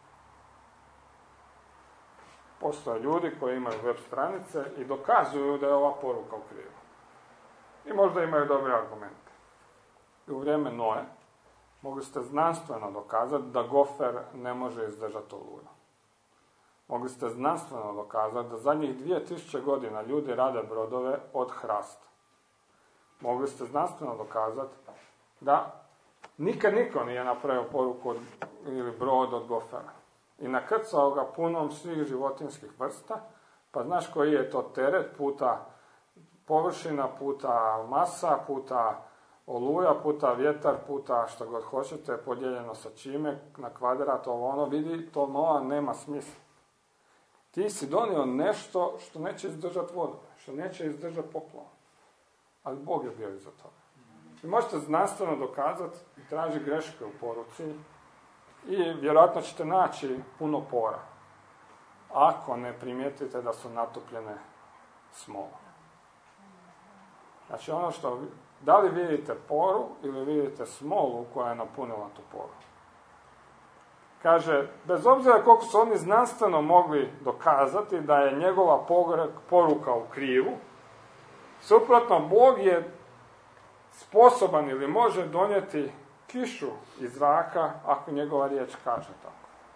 Postoje ljudi koji imaju web stranice i dokazuju da je ova poruka u krivu. I možda imaju dobre argumente. I u vrijeme Noe mogli ste znanstveno dokazati da gofer ne može izdržati oluju. Mogli ste znanstveno dokazati da zadnjih dvije tisuće godina ljudi rade brodove od hrasta. Mogli ste znanstveno dokazati da nikad niko nije napravio poruku od, ili brod od gofera. I nakrcao ga punom svih životinskih vrsta, pa znaš koji je to teret puta površina, puta masa, puta oluja, puta vjetar, puta što god hoćete, podijeljeno sa čime, na kvadrat, ovo ono, vidi, to Noa nema smisla. Ti si donio nešto što neće izdržati vodu, što neće izdržati poplavu. Ali Bog je bio iza toga. I možete znanstveno dokazati i traži greške u poruci i vjerojatno ćete naći puno pora. Ako ne primijetite da su natopljene smolom. Znači ono što, da li vidite poru ili vidite smolu koja je napunila tu poru. Kaže, bez obzira koliko su oni znanstveno mogli dokazati da je njegova poruka u krivu, suprotno, Bog je sposoban ili može donijeti kišu iz zraka ako njegova riječ kaže tako.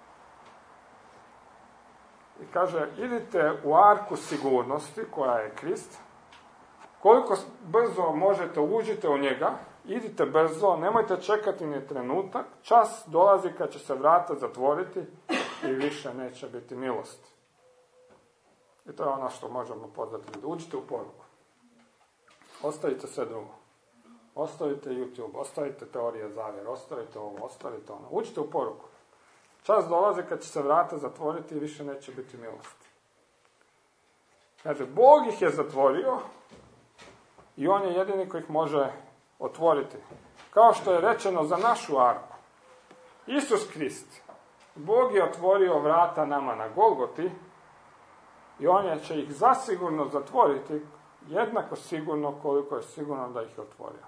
I kaže, idite u arku sigurnosti koja je Krist. Koliko brzo možete uđite u njega, idite brzo, nemojte čekati ni trenutak, čas dolazi kad će se vrata zatvoriti i više neće biti milosti. I to je ono što možemo pozvati. Uđite u poruku. Ostavite sve drugo. Ostavite YouTube, ostavite teorije zavjere, ostavite ovo, ostavite ono. Uđite u poruku. Čas dolazi kad će se vrata zatvoriti i više neće biti milosti. Kaže, Bog ih je zatvorio i on je jedini koji ih može otvoriti. Kao što je rečeno za našu arku. Isus Krist. Bog je otvorio vrata nama na Golgoti i on će ih zasigurno zatvoriti jednako sigurno koliko je sigurno da ih je otvorio.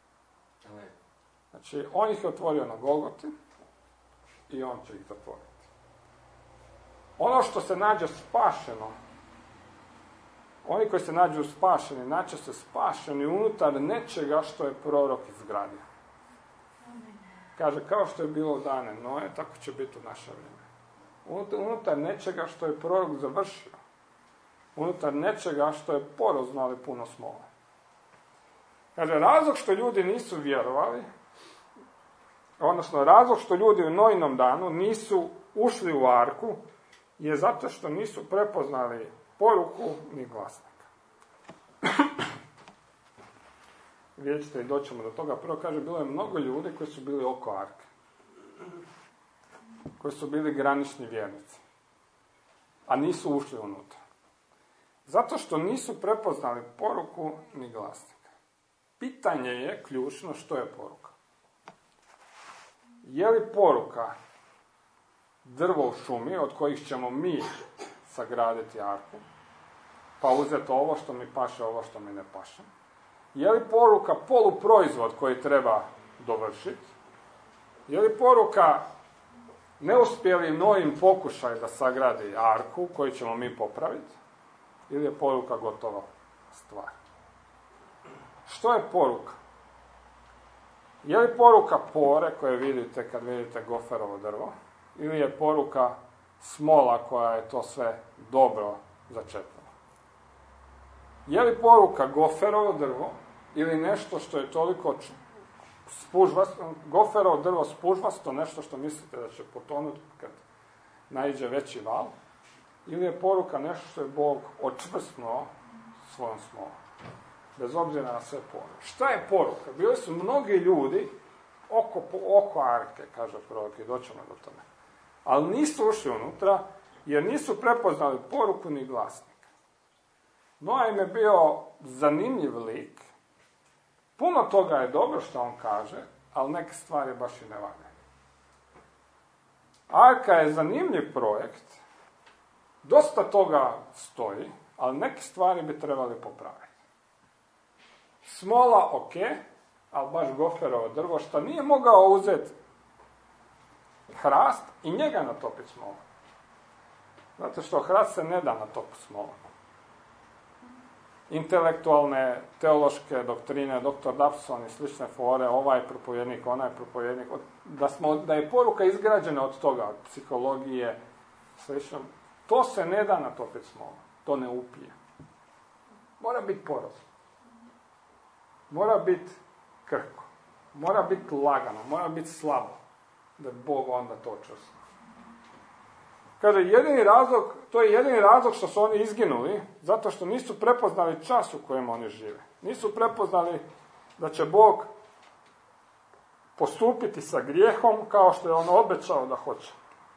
Znači, on ih je otvorio na Golgoti i on će ih zatvoriti. Ono što se nađe spašeno, oni koji se nađu spašeni, naće se spašeni unutar nečega što je prorok izgradio. Kaže, kao što je bilo u dane Noe, tako će biti u naše vrijeme. Unutar nečega što je prorok završio. Unutar nečega što je porozno, ali puno smole. Kaže, razlog što ljudi nisu vjerovali, odnosno razlog što ljudi u Noinom danu nisu ušli u arku, je zato što nisu prepoznali poruku ni glasnika. Vidjet ćete i doćemo do toga. Prvo kaže, bilo je mnogo ljudi koji su bili oko arke. Koji su bili granični vjernici. A nisu ušli unutra. Zato što nisu prepoznali poruku ni glasnika. Pitanje je ključno što je poruka. Je li poruka drvo u šumi od kojih ćemo mi sagraditi arku, pa uzeti ovo što mi paše, ovo što mi ne paše? Je li poruka poluproizvod koji treba dovršiti? Je li poruka neuspjeli novim pokušaj da sagradi arku koju ćemo mi popraviti? Ili je poruka gotova stvar? Što je poruka? Je li poruka pore koje vidite kad vidite goferovo drvo? Ili je poruka smola koja je to sve dobro začepila? Je li poruka goferovo drvo ili nešto što je toliko spužvasto, goferovo drvo spužvasto, nešto što mislite da će potonuti kad naiđe veći val? Ili je poruka nešto što je Bog očvrsnuo svojom smolom? Bez obzira na sve poruke. Šta je poruka? Bili su mnogi ljudi oko, oko arke, kaže prorok, i doćemo do toga. Ali nisu ušli unutra, jer nisu prepoznali poruku ni glasnika. Noa im je bio zanimljiv lik. Puno toga je dobro što on kaže, ali neke stvari baš i ne valjaju. Arka je zanimljiv projekt, dosta toga stoji, ali neke stvari bi trebali popraviti. Smola, ok, ali baš goferovo drvo, što nije mogao uzeti hrast i njega natopiti smolom. Zato što hrast se ne da natopiti smolom. Intelektualne, teološke doktrine, doktor Dapson i slične fore, ovaj propovjednik, onaj propovjednik, da, smo, da je poruka izgrađena od toga, od psihologije, slično, to se ne da natopiti smolom. To ne upije. Mora biti porozno. Mora biti krhko. Mora biti lagano. Mora biti slabo. Da je Bog onda to čvrsto. Kaže, jedini razlog, to je jedini razlog što su oni izginuli, zato što nisu prepoznali čas u kojem oni žive. Nisu prepoznali da će Bog postupiti sa grijehom kao što je on obećao da hoće.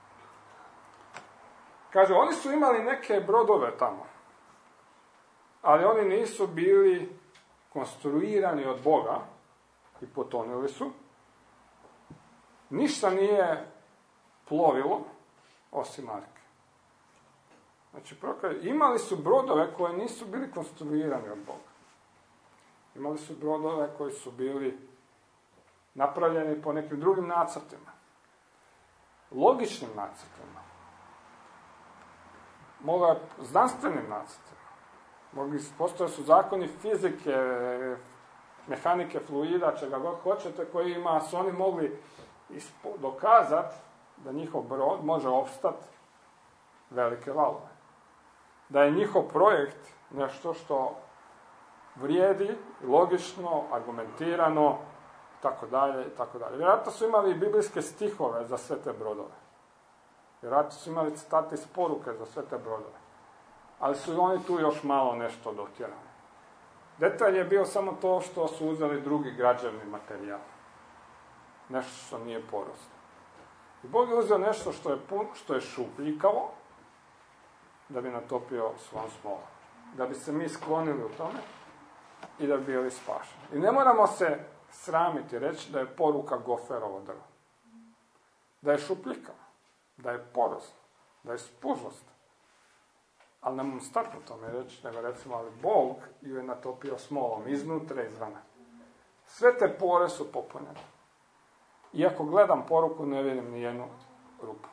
Kaže, oni su imali neke brodove tamo, ali oni nisu bili konstruirani od Boga i potonuli su. Ništa nije plovilo osim arke. Znači, imali su brodove koje nisu bili konstruirani od Boga. Imali su brodove koji su bili napravljeni po nekim drugim nacrtima. Logičnim nacrtima. Mogla znanstvenim nacrtima. Mogli, postoje su zakoni fizike, mehanike fluida, čega god hoćete, kojima su oni mogli ispo- dokazati da njihov brod može opstati velike valove. Da je njihov projekt nešto što vrijedi, logično, argumentirano, tako dalje, tako dalje. Vjerojatno su imali i biblijske stihove za sve te brodove. Vjerojatno su imali citate iz poruke za sve te brodove. Ali su oni tu još malo nešto dotjerali. Detalj je bio samo to što su uzeli drugi građevni materijal. Nešto što nije porosno. I Bog je uzeo nešto što je, pun, što je šupljikavo, da bi natopio svom smolom. Da bi se mi sklonili u tome i da bi bili spašeni. I ne moramo se sramiti reći da je poruka goferovo drvo. Da je šupljikavo, da je porosno, da je spužvost. Ali ne mogu stati u tome reći, nego recimo, ali Bog ju je natopio smolom, iznutra i izvana. Sve te pore su popunjene. Iako gledam poruku, ne vidim ni jednu rupu.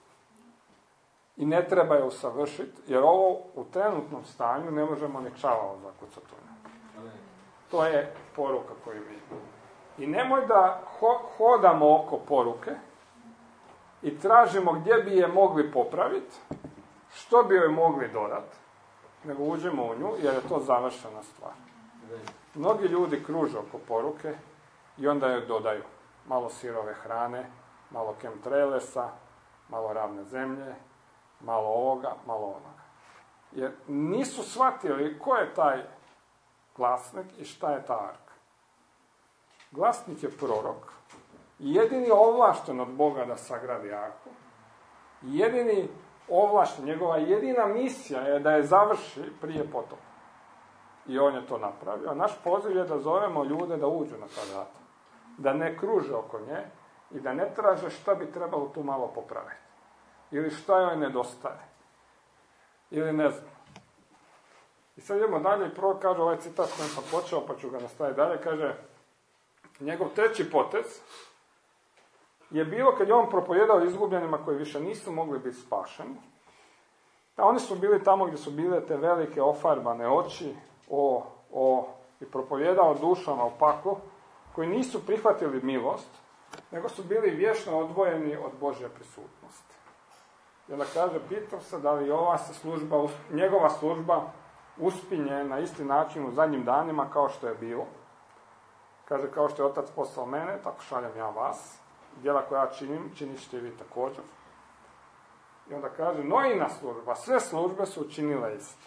I ne treba je usavršiti, jer ovo u trenutnom stanju ne možemo ni čavao zakucati. To je poruka koju vidimo. I nemoj da ho- hodamo oko poruke i tražimo gdje bi je mogli popraviti, što bi joj mogli dodati, nego uđemo u nju, jer je to završena stvar. Mnogi ljudi kruže oko poruke i onda joj dodaju malo sirove hrane, malo chemtrailesa, malo ravne zemlje, malo ovoga, malo onoga. Jer nisu shvatili ko je taj glasnik i šta je ta arka. Glasnik je prorok, jedini ovlašten od Boga da sagradi arku, jedini ovlašten, njegova jedina misija je da je završi prije potopa. I on je to napravio. A naš poziv je da zovemo ljude da uđu na ta vrata. Da ne kruže oko nje i da ne traže šta bi trebalo tu malo popraviti. Ili šta joj nedostaje. Ili ne znam. I sad idemo dalje i prvo kaže ovaj citat kojim sam počeo, pa ću ga nastaviti dalje, kaže njegov treći potez je bilo kad je on propovijedao izgubljenima koji više nisu mogli biti spašeni. A oni su bili tamo gdje su bile te velike ofarbane oči o, o, i propovijedao dušama u paklu koji nisu prihvatili milost, nego su bili vječno odvojeni od Božje prisutnosti. I onda kaže, pitam se da li ova se služba, njegova služba uspinje na isti način u zadnjim danima kao što je bilo. Kaže, kao što je Otac poslao mene, tako šaljem ja vas. Djela koja ja činim, činit ćete i vi također. I onda kaže, Noina služba, sve službe su učinile isto.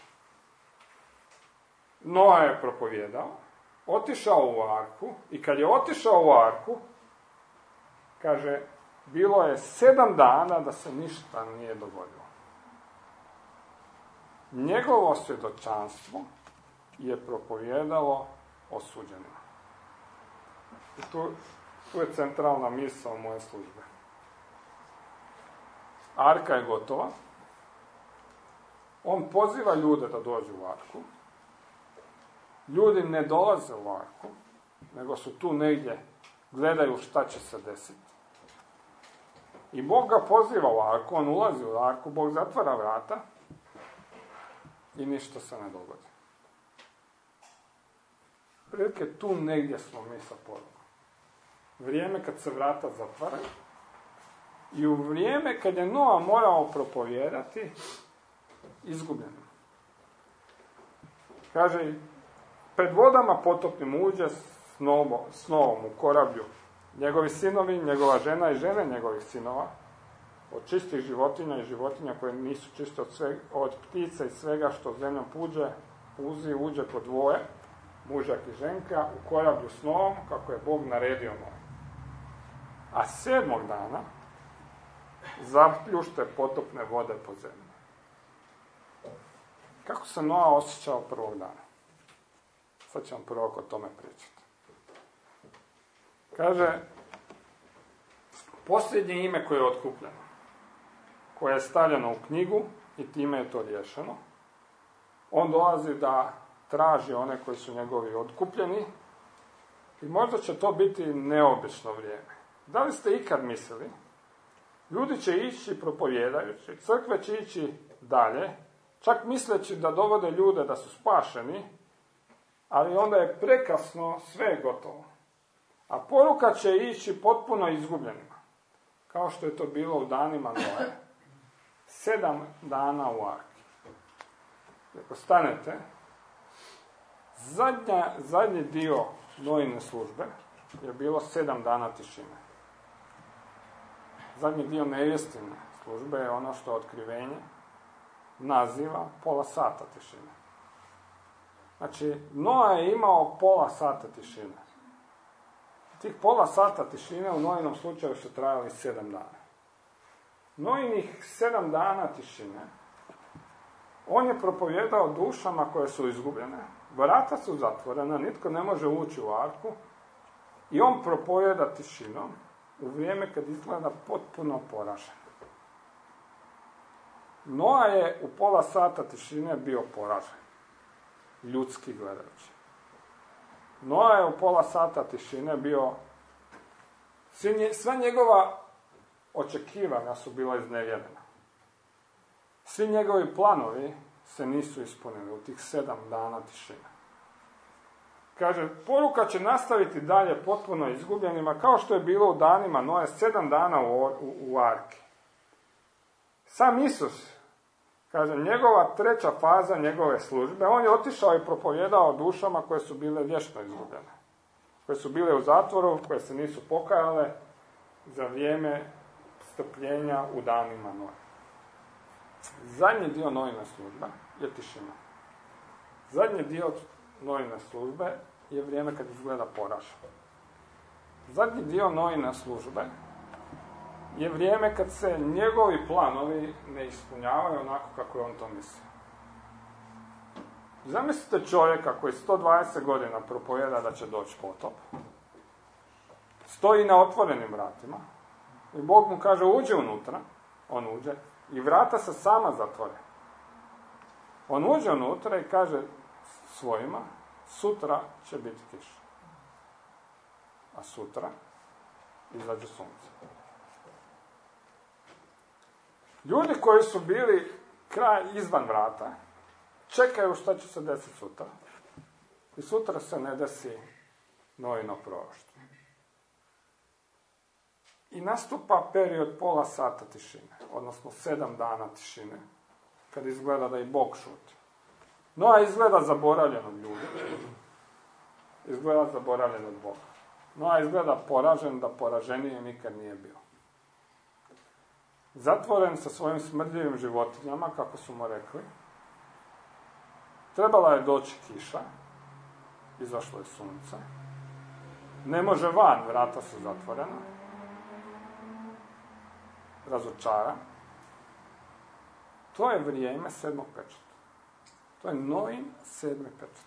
Noa je propovijedao, otišao u arku i kad je otišao u arku, kaže, bilo je sedam dana da se ništa nije dogodilo. Njegovo svjedočanstvo je propovijedalo osuđenima. I tu, tu je centralna misao moje službe. Arka je gotova. On poziva ljude da dođu u arku. Ljudi ne dolaze u arku, nego su tu negdje, gledaju šta će se desiti. I Bog ga poziva u arku, on ulazi u arku, Bog zatvara vrata i ništa se ne dogodi. Prilike tu negdje smo mi sa porukom. Vrijeme kad se vrata zatvaraju i u vrijeme kad je Noa morao propovijedati izgubljenim. Kaže, pred vodama potopnim uđe s Noom u korablju njegovi sinovi, njegova žena i žene njegovih sinova, od čistih životinja i životinja koje nisu čiste od, sve, od ptica i svega što zemljom puđe, puzi, uđe po dvoje, mužak i ženka, u korablju s Noom, kako je Bog naredio Noom. A sedmog dana zapljušte potopne vode po zemlji. Kako se Noa osjećao prvog dana? Sad ću vam prvo o tome pričati. Kaže, posljednje ime koje je otkupljeno, koje je stavljeno u knjigu i time je to riješeno, on dolazi da traži one koji su njegovi otkupljeni i možda će to biti neobično vrijeme. Da li ste ikad mislili, ljudi će ići propovijedajući, crkve će ići dalje, čak misleći da dovode ljude da su spašeni, ali onda je prekasno, sve je gotovo. A poruka će ići potpuno izgubljenima, kao što je to bilo u danima Noe. Sedam dana u arki. Ako stanete, zadnja, zadnji dio Noine službe je bilo sedam dana tišine. Zadnji dio nevjestine službe je ono što otkrivenje naziva pola sata tišine. Znači, Noa je imao pola sata tišine. Tih pola sata tišine u Noinom slučaju su trajali sedam dana. Noinih sedam dana tišine, on je propovijedao dušama koje su izgubljene, vrata su zatvorena, nitko ne može ući u arku i on propovijeda tišinom u vrijeme kad izgleda potpuno poražen. Noa je u pola sata tišine bio poražen, ljudski gledajući. Noa je u pola sata tišine bio, sva njegova očekivanja su bila iznevjerena. Svi njegovi planovi se nisu ispunili u tih sedam dana tišine. Kaže, poruka će nastaviti dalje potpuno izgubljenima, kao što je bilo u danima Noe, sedam dana u, u, u arki. Sam Isus, kaže, njegova treća faza njegove službe, on je otišao i propovijedao dušama koje su bile vječno izgubljene. Koje su bile u zatvoru, koje se nisu pokajale za vrijeme strpljenja u danima Noe. Zadnji dio Noine službe je tišina. Zadnji dio Noine službe je vrijeme kad izgleda poražen. Zadnji dio Noine službe je vrijeme kad se njegovi planovi ne ispunjavaju onako kako je on to mislio. Zamislite čovjeka koji sto dvadeset godina propovjeda da će doći potop, stoji na otvorenim vratima i Bog mu kaže uđe unutra, on uđe i vrata se sama zatvore. On uđe unutra i kaže svojima, sutra će biti kiša. A sutra izađe sunce. Ljudi koji su bili kraj izvan vrata, čekaju šta će se desiti sutra. I sutra se ne desi Noino proroštvo. I nastupa period pola sata tišine, odnosno sedam dana tišine, kad izgleda da i Bog šuti. Noa izgleda zaboravljen od ljudi. Izgleda zaboravljen od Boga. Noa izgleda poražen da poraženije nikad nije bio. Zatvoren sa svojim smrdljivim životinjama, kako su mu rekli. Trebala je doći kiša, izašlo je sunce. Ne može van, vrata su zatvorena. Razočaran. To je vrijeme sedmog pečata. To je Noin sedmi pečat.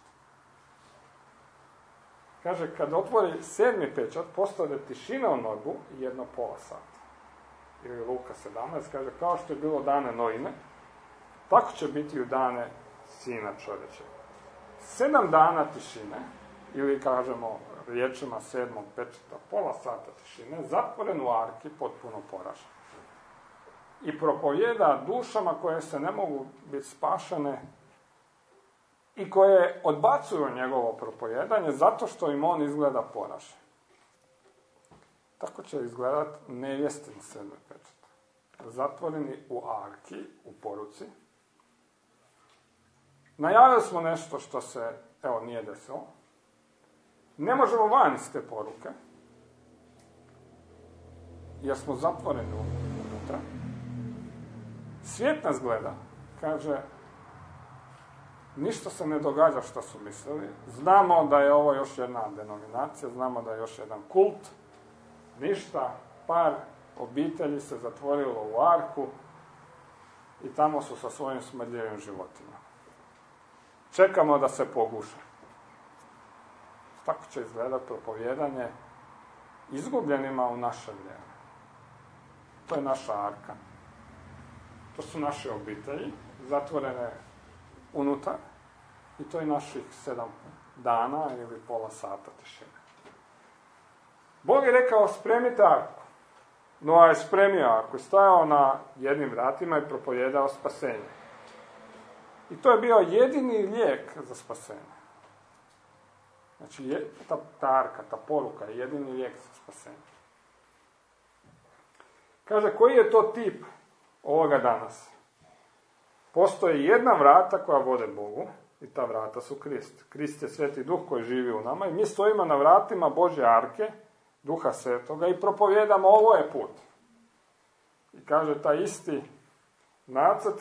Kaže, kad otvori sedmi pečat, postade tišina u nebu jedno pola sata. Ili Luka sedamnaest kaže, kao što je bilo dane Noine, tako će biti u dane Sina čovječeg. Sedam dana tišine, ili kažemo riječima sedmog pečata, pola sata tišine, zatvoren u arki, potpuno poražen. I propovjeda dušama koje se ne mogu biti spašene i koje odbacuju njegovo propovijedanje zato što im on izgleda poražen. Tako će izgledat nevjestin sedmi pečat. Zatvoreni u arki, u poruci. Najavili smo nešto što se, evo, nije desilo. Ne možemo van iz te poruke, jer smo zatvoreni unutra. Svijet nas gleda, kaže, ništa se ne događa što su mislili. Znamo da je ovo još jedna denominacija, znamo da je još jedan kult. Ništa, par obitelji se zatvorilo u arku i tamo su sa svojim smrdljivim životima. Čekamo da se poguše. Tako će izgledati propovijedanje izgubljenima u naše vrijeme. To je naša arka. To su naše obitelji, zatvorene unutar, i to je naših sedam dana ili pola sata tišine. Bog je rekao, spremite arku. Noa je spremio arku, stajao na jednim vratima i propovijedao spasenje. I to je bio jedini lijek za spasenje. Znači, je, ta, ta arka, ta poruka je jedini lijek za spasenje. Kaže, koji je to tip ovoga danas? Postoji jedna vrata koja vode Bogu i ta vrata su Krist. Krist je Sveti Duh koji živi u nama i mi stojimo na vratima Božje arke, Duha Svetoga, i propovijedamo, ovo je put. I kaže, taj isti nacrt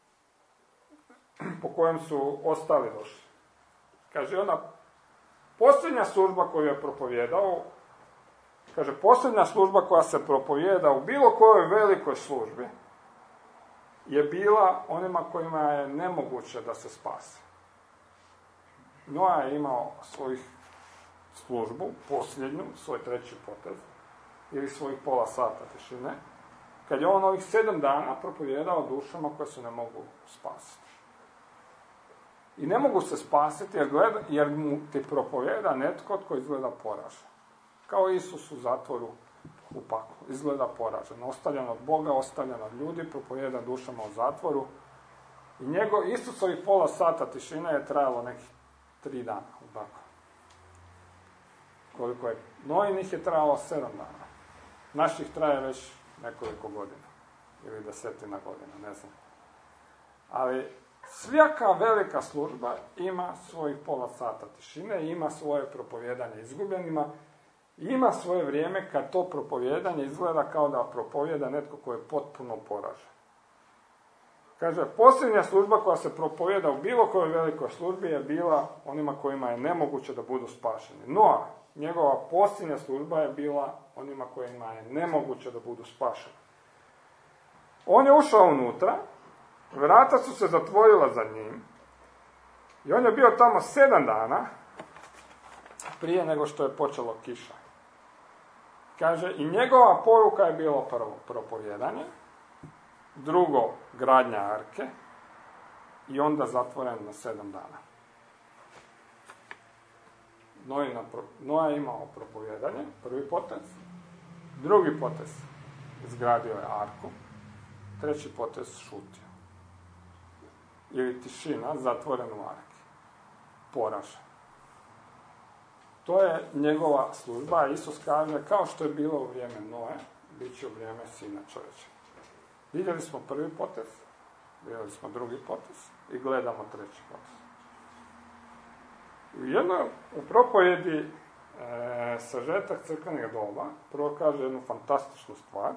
po kojem su ostali došli. Kaže, ona posljednja služba koju je propovijedao, kaže, posljednja služba koja se propovijeda u bilo kojoj velikoj službi je bila onima kojima je nemoguće da se spase. Noa je imao svojih službu, posljednju, svoj treći potez, ili svojih pola sata tišine, kad je on ovih sedam dana propovijedao dušama koje se ne mogu spasiti. I ne mogu se spasiti jer, gleda, jer mu ti propovijeda netko tko izgleda poražen. Kao Isus u zatvoru u paklu. Izgleda poražen. Ostavljen od Boga, ostavljen od ljudi, propovijeda dušama u zatvoru. I njegov, Isusovih pola sata tišine je trajalo nekih tri dana u paklu. Koliko je Noinih je trajalo sedam dana. Naših traje već nekoliko godina. Ili desetina godina, ne znam. Ali svaka velika služba ima svojih pola sata tišine, ima svoje propovijedanje izgubljenima, ima svoje vrijeme kad to propovijedanje izgleda kao da propovijeda netko koji je potpuno poražen. Kaže, posljednja služba koja se propovijeda u bilo kojoj velikoj službi je bila onima kojima je nemoguće da budu spašeni. Noa, njegova posljednja služba je bila onima kojima je nemoguće da budu spašeni. On je ušao unutra, vrata su se zatvorila za njim i on je bio tamo sedam dana prije nego što je počelo kiša. Kaže, i njegova poruka je bilo prvo propovijedanje, drugo gradnja arke i onda zatvoren na sedam dana. Noa je imao propovijedanje, prvi potez, drugi potez izgradio je arku, treći potez šutio. Ili tišina, zatvoren u arki. Poražen. To je njegova služba. Isus kaže, kao što je bilo u vrijeme Noe, bit će u vrijeme Sina čovječega. Vidjeli smo prvi potez, vidjeli smo drugi potez i gledamo treći potez. U jednoj, u propovjedi e, sažetak crkvenih doba, prvo kaže jednu fantastičnu stvar.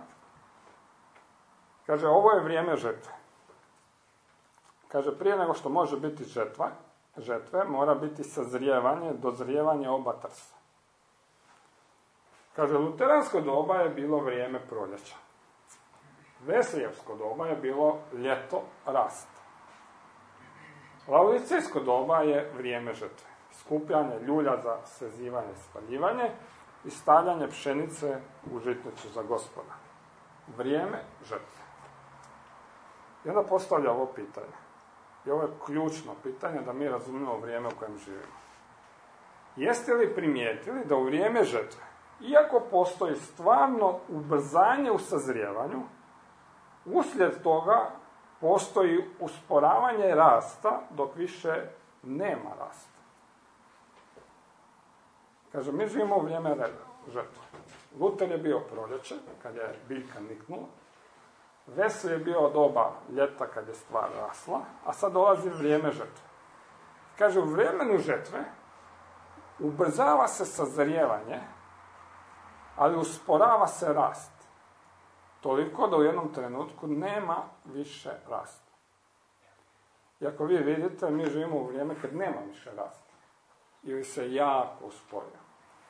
Kaže, ovo je vrijeme žetve. Kaže, prije nego što može biti žetva, žetve, mora biti sazrijevanje, dozrijevanje oba trsa. Kaže, luteransko doba je bilo vrijeme proljeća. Veslijevsko doba je bilo ljeto rasta. Laodicijsko doba je vrijeme žetve. Skupljanje ljulja za sezivanje i spaljivanje i stavljanje pšenice u žitnicu za Gospoda. Vrijeme žetve. I onda postavlja ovo pitanje. I ovo je ključno pitanje da mi razumijemo vrijeme u kojem živimo. Jeste li primijetili da u vrijeme žetve, iako postoji stvarno ubrzanje u sazrijevanju, uslijed toga postoji usporavanje rasta dok više nema rasta. Kaže, mi živimo u vrijeme žetve. Luter je bio proljeće, kad je biljka niknula. Vesel je bio doba ljeta kad je stvar rasla, a sad dolazi vrijeme žetve. Kaže, u vremenu žetve ubrzava se sazrijevanje, ali usporava se rast. Toliko da u jednom trenutku nema više rasta. I ako vi vidite, mi živimo u vrijeme kad nema više rasta. Ili se jako usporio.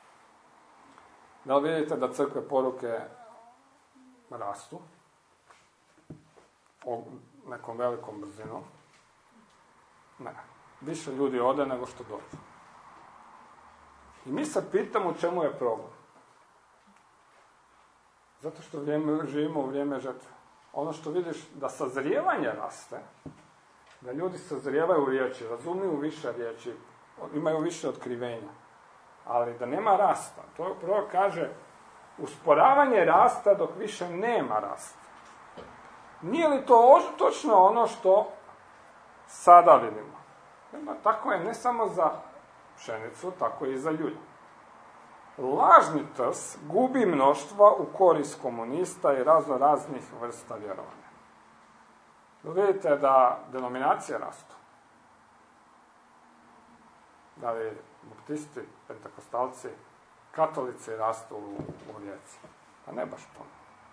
Da li vidite da crkve poruke rastu? O nekom velikom brzinom? Ne. Više ljudi ode nego što dođe. I mi se pitamo u čemu je problem. Zato što vrijeme, živimo u vrijeme žetve. Ono što vidiš da sazrijevanje raste, da ljudi sazrijevaju u riječi, razumiju više riječi, imaju više otkrivenja, ali da nema rasta. To prvo kaže usporavanje rasta dok više nema rasta. Nije li to točno ono što sada vidimo? Tako je ne samo za pšenicu, tako i za ljudi. Lažni trs gubi mnoštva u korist komunista i razno raznih vrsta vjerovanja. Vidite da denominacije rastu. Da li baptisti, pentekostalci, katolici rastu u, u Rijeci. A ne baš puno.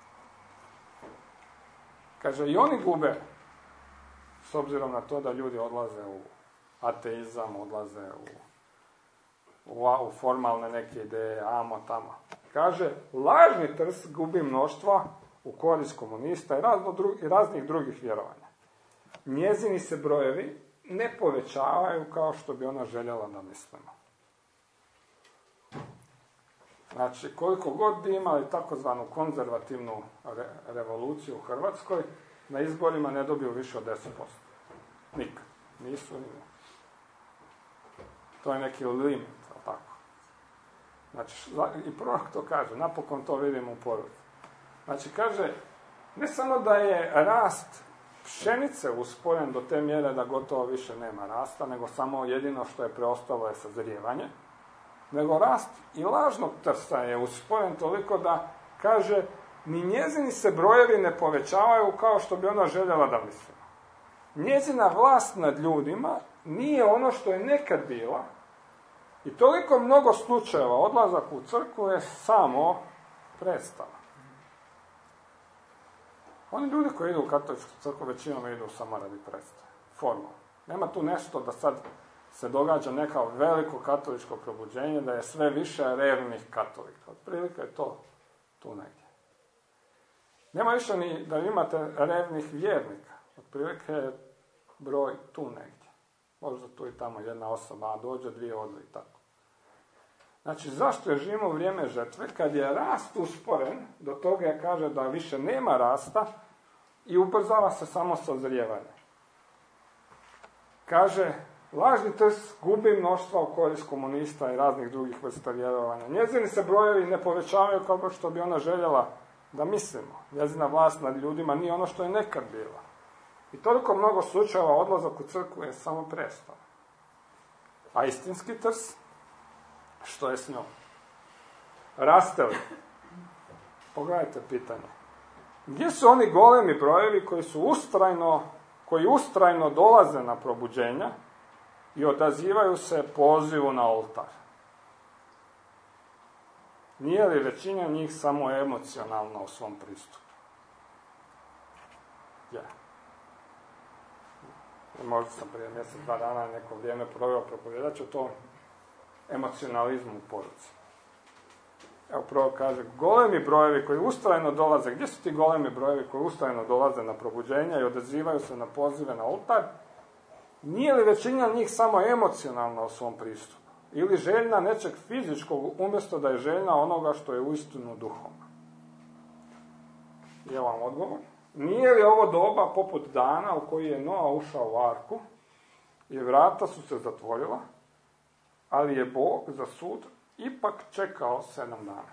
Kaže, i oni gube, s obzirom na to da ljudi odlaze u ateizam, odlaze u, u, u formalne neke ideje, amo tamo. Kaže, lažni trs gubi mnoštva u korist komunista i, razno dru, i raznih drugih vjerovanja. Njezini se brojevi ne povećavaju kao što bi ona željela da mislimo. Znači, koliko god bi imali takozvanu konzervativnu re, revoluciju u Hrvatskoj, na izborima ne dobiju više od deset posto. Nikad. Nisu ni. To je neki limit, ali tako. Znači, i prorok to kaže, napokon to vidimo u poruci. Znači, kaže, ne samo da je rast pšenice usporen do te mjere da gotovo više nema rasta, nego samo jedino što je preostalo je sazrijevanje, nego rast i lažnog trsta je usporen toliko da, kaže, ni njezini se brojevi ne povećavaju kao što bi ona željela da misli. Njezina vlast nad ljudima nije ono što je nekad bila i toliko mnogo slučajeva odlazak u crkvu je samo predstava. Oni ljudi koji idu u katoličku crkvu većinom idu samo radi predstave. Formalno. Nema tu nešto da sad se događa neka veliko katoličko probuđenje, da je sve više revnih katolika. Otprilike je to tu negdje. Nema više ni da imate revnih vjernika. Otprilike je broj tu negdje. Možda tu i tamo jedna osoba, a dođe dvije ode i tako. Znači, zašto je živimo u vrijeme žetve, kad je rast usporen, do toga je kaže da više nema rasta i ubrzava se samo sazrijevanje. Kaže, lažni trs gubi mnoštva u korist komunista i raznih drugih vrsta vjerovanja. Njezini se brojevi ne povećavaju kao što bi ona željela da mislimo. Njezina vlast nad ljudima nije ono što je nekad bila. I toliko mnogo slučajeva odlazak u crkvu je samo prestao. A istinski trs, što je s njom? Raste li? Pogledajte pitanje. Gdje su oni golemi brojevi koji su ustrajno, koji ustrajno dolaze na probuđenja i odazivaju se pozivu na oltar? Nije li većina njih samo emocionalna u svom pristupu? Je. Yeah. Možda sam prije mjesec, dva dana neko vrijeme proveo propovijedač o tom emocionalizmu u poruci. Evo prvo kaže, golemi brojevi koji ustrajno dolaze, gdje su ti golemi brojevi koji ustrajno dolaze na probuđenja i odazivaju se na pozive na oltar? Nije li većina njih samo emocionalna u svom pristupu? Ili željna nečeg fizičkog, umjesto da je željna onoga što je uistinu duhovno? Je vam odgovor? Nije li ovo doba poput dana u koji je Noa ušao u arku i vrata su se zatvorila, ali je Bog za sud ipak čekao sedam dana?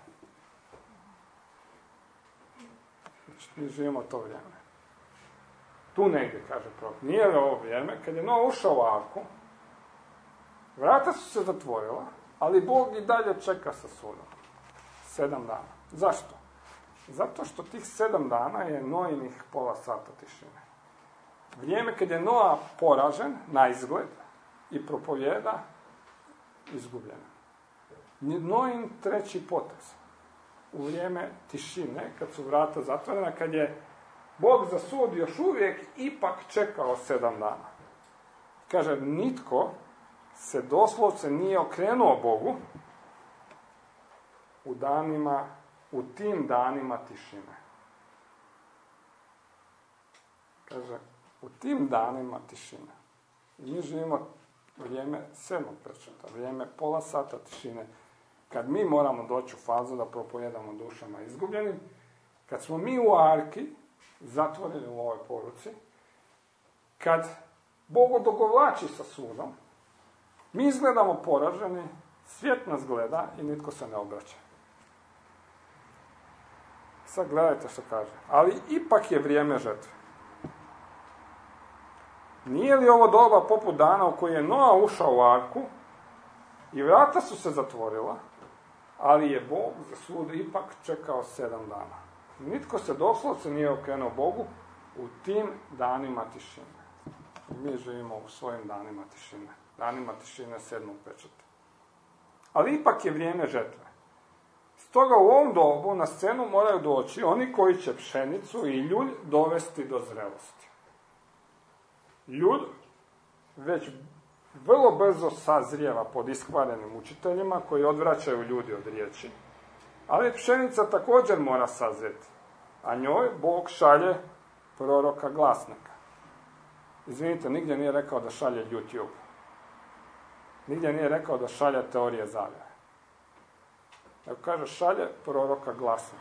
Znači, mi živimo to vrijeme. Tu negdje, kaže prorok. Nije li ovo vrijeme, kad je Noa ušao u arku, vrata su se zatvorila, ali Bog i dalje čeka sa sudom. Sedam dana. Zašto? Zato što tih sedam dana je Noinih pola sata tišine. Vrijeme kad je Noa poražen, na izgled, i propovjeda, izgubljen. Noin treći potez. U vrijeme tišine, kad su vrata zatvorena, kad je Bog za sud još uvijek ipak čekao sedam dana. Kaže, nitko se doslovce nije okrenuo Bogu u danima, u tim danima tišine. Kaže, u tim danima tišine. I mi živimo vrijeme sedmog pečata, vrijeme pola sata tišine, kad mi moramo doći u fazu da propovijedamo dušama izgubljenim, kad smo mi u arki, zatvoreni u ovoj poruci, kad Bog odogovlači sa sudom, mi izgledamo poraženi, svijet nas gleda i nitko se ne obraća. Sad gledajte što kaže. Ali ipak je vrijeme žetve. Nije li ovo doba poput dana u koji je Noa ušao u arku i vrata su se zatvorila, ali je Bog za sud ipak čekao sedam dana. Nitko se doslovce nije okrenuo Bogu u tim danima tišine. Mi živimo u svojim danima tišine. Danima tišine sedmog pečata. Ali ipak je vrijeme žetve. Stoga u ovom dobu na scenu moraju doći oni koji će pšenicu i ljulj dovesti do zrelosti. Ljulj već vrlo brzo sazrijeva pod iskvarenim učiteljima koji odvraćaju ljudi od riječi. Ali pšenica također mora sazrijeti. A njoj Bog šalje proroka glasnika. Izvinite, nigdje nije rekao da šalje YouTube. Nigdje nije rekao da šalje teorije zavjere. Nego kaže, šalje proroka glasnika.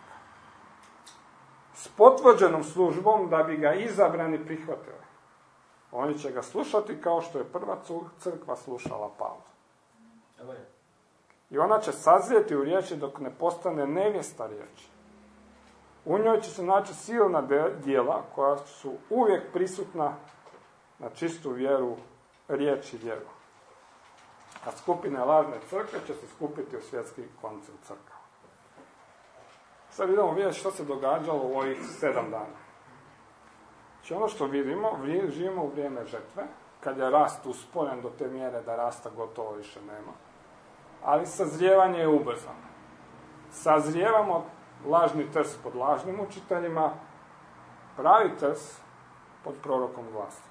S potvrđenom službom da bi ga izabrani prihvatili. Oni će ga slušati kao što je prva crkva slušala Pavla. I ona će sazrijeti u riječi dok ne postane nevjesta riječi. U njoj će se naći silna djela koja su uvijek prisutna na čistu vjeru, riječ i vjeru. A skupine lažne crkve će se skupiti u svjetski koncil crkava. Sad idemo vidjeti što se događalo u ovih sedam dana. Znači ono što vidimo, živimo u vrijeme žetve, kad je rast usporen do te mjere da rasta gotovo više nema. Ali sazrijevanje je ubrzano. Sazrijevamo lažni trs pod lažnim učiteljima, pravi test pod prorokom glasnika.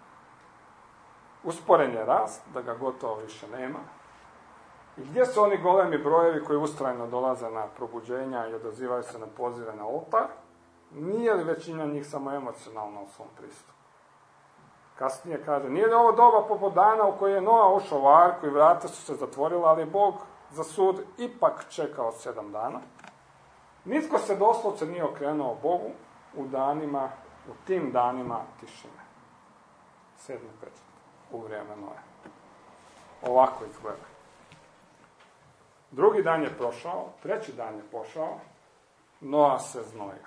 Usporen je rast, da ga gotovo više nema. I gdje su oni golemi brojevi koji ustrajno dolaze na probuđenja i odazivaju se na pozive na oltar? Nije li većina njih samo emocionalna u svom pristupu? Kasnije kaže, nije li ovo doba poput dana u kojoj je Noa ušao u arku i vrata su se zatvorila, ali Bog za sud ipak čekao sedam dana. Nitko se doslovce nije okrenuo Bogu u danima, u tim danima tišine. Sedmi pečat u vrijeme Noe. Ovako izgleda. Drugi dan je prošao, treći dan je pošao, Noa se znojio.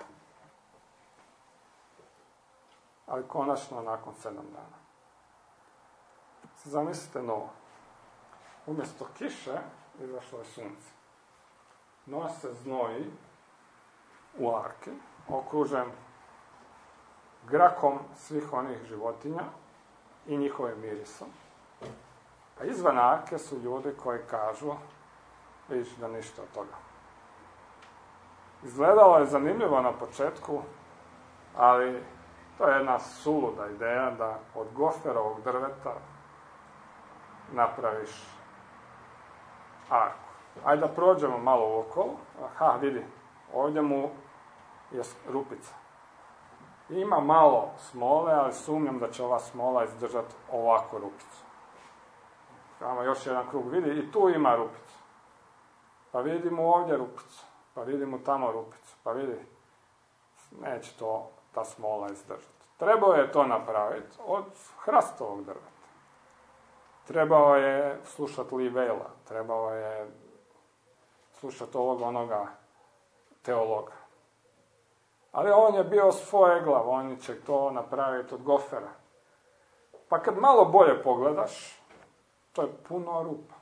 Ali konačno nakon sedam dana. Zamislite Noa. Umjesto kiše izašlo je sunce. Noa se znoji u arki, okružen grakom svih onih životinja i njihovim mirisom. A izvan arke su ljudi koji kažu, vidiš da ništa od toga. Izgledalo je zanimljivo na početku, ali to je jedna suluda ideja da od goferovog drveta napraviš arku. Ajde da prođemo malo okolo. Aha, vidi, ovdje mu je rupica. Ima malo smole, ali sumnjam da će ova smola izdržati ovako rupicu. Imamo još jedan krug, vidi, i tu ima rupicu. Pa vidimo ovdje rupicu, pa vidimo tamo rupicu, pa vidi, neće to ta smola izdržati. Trebao je to napraviti od hrastovog drveta. Trebao je slušati Lee Vejla, trebao je slušati ovog onoga teologa. Ali on je bio svoje glav, on će to napraviti od gofera. Pa kad malo bolje pogledaš, to je puno rupa.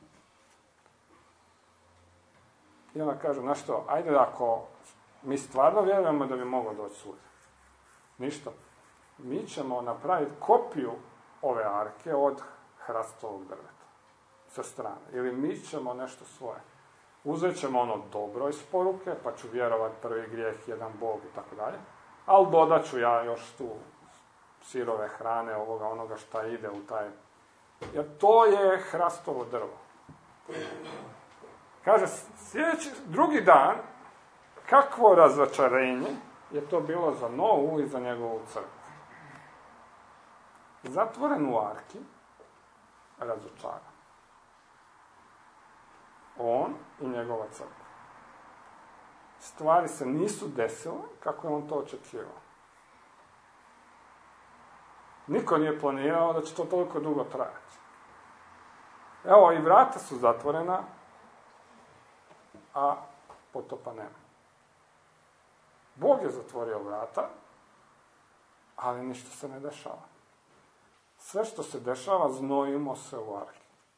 I ona kaže, znaš što, ajde ako mi stvarno vjerujemo da bi moglo doći sud. Ništa. Mi ćemo napraviti kopiju ove arke od hrastovog drveta sa strane. Ili mi ćemo nešto svoje. Uzet ćemo ono dobro iz poruke, pa ću vjerovati prvi grijeh, jedan Bog i tako dalje. Ali dodat ću ja još tu sirove hrane, ovoga, onoga šta ide u taj... Jer to je hrastovo drvo. Kaže, sljedeći, drugi dan, kakvo razočarenje je to bilo za Novu i za njegovu crkvu. Zatvoren u arki, razočaran. On i njegova crkva. Stvari se nisu desile kako je on to očekivao. Niko nije planirao da će to toliko dugo trajati. Evo, i vrata su zatvorena, a potopa nema. Bog je zatvorio vrata, ali ništa se ne dešava. Sve što se dešava, znojimo se u arki.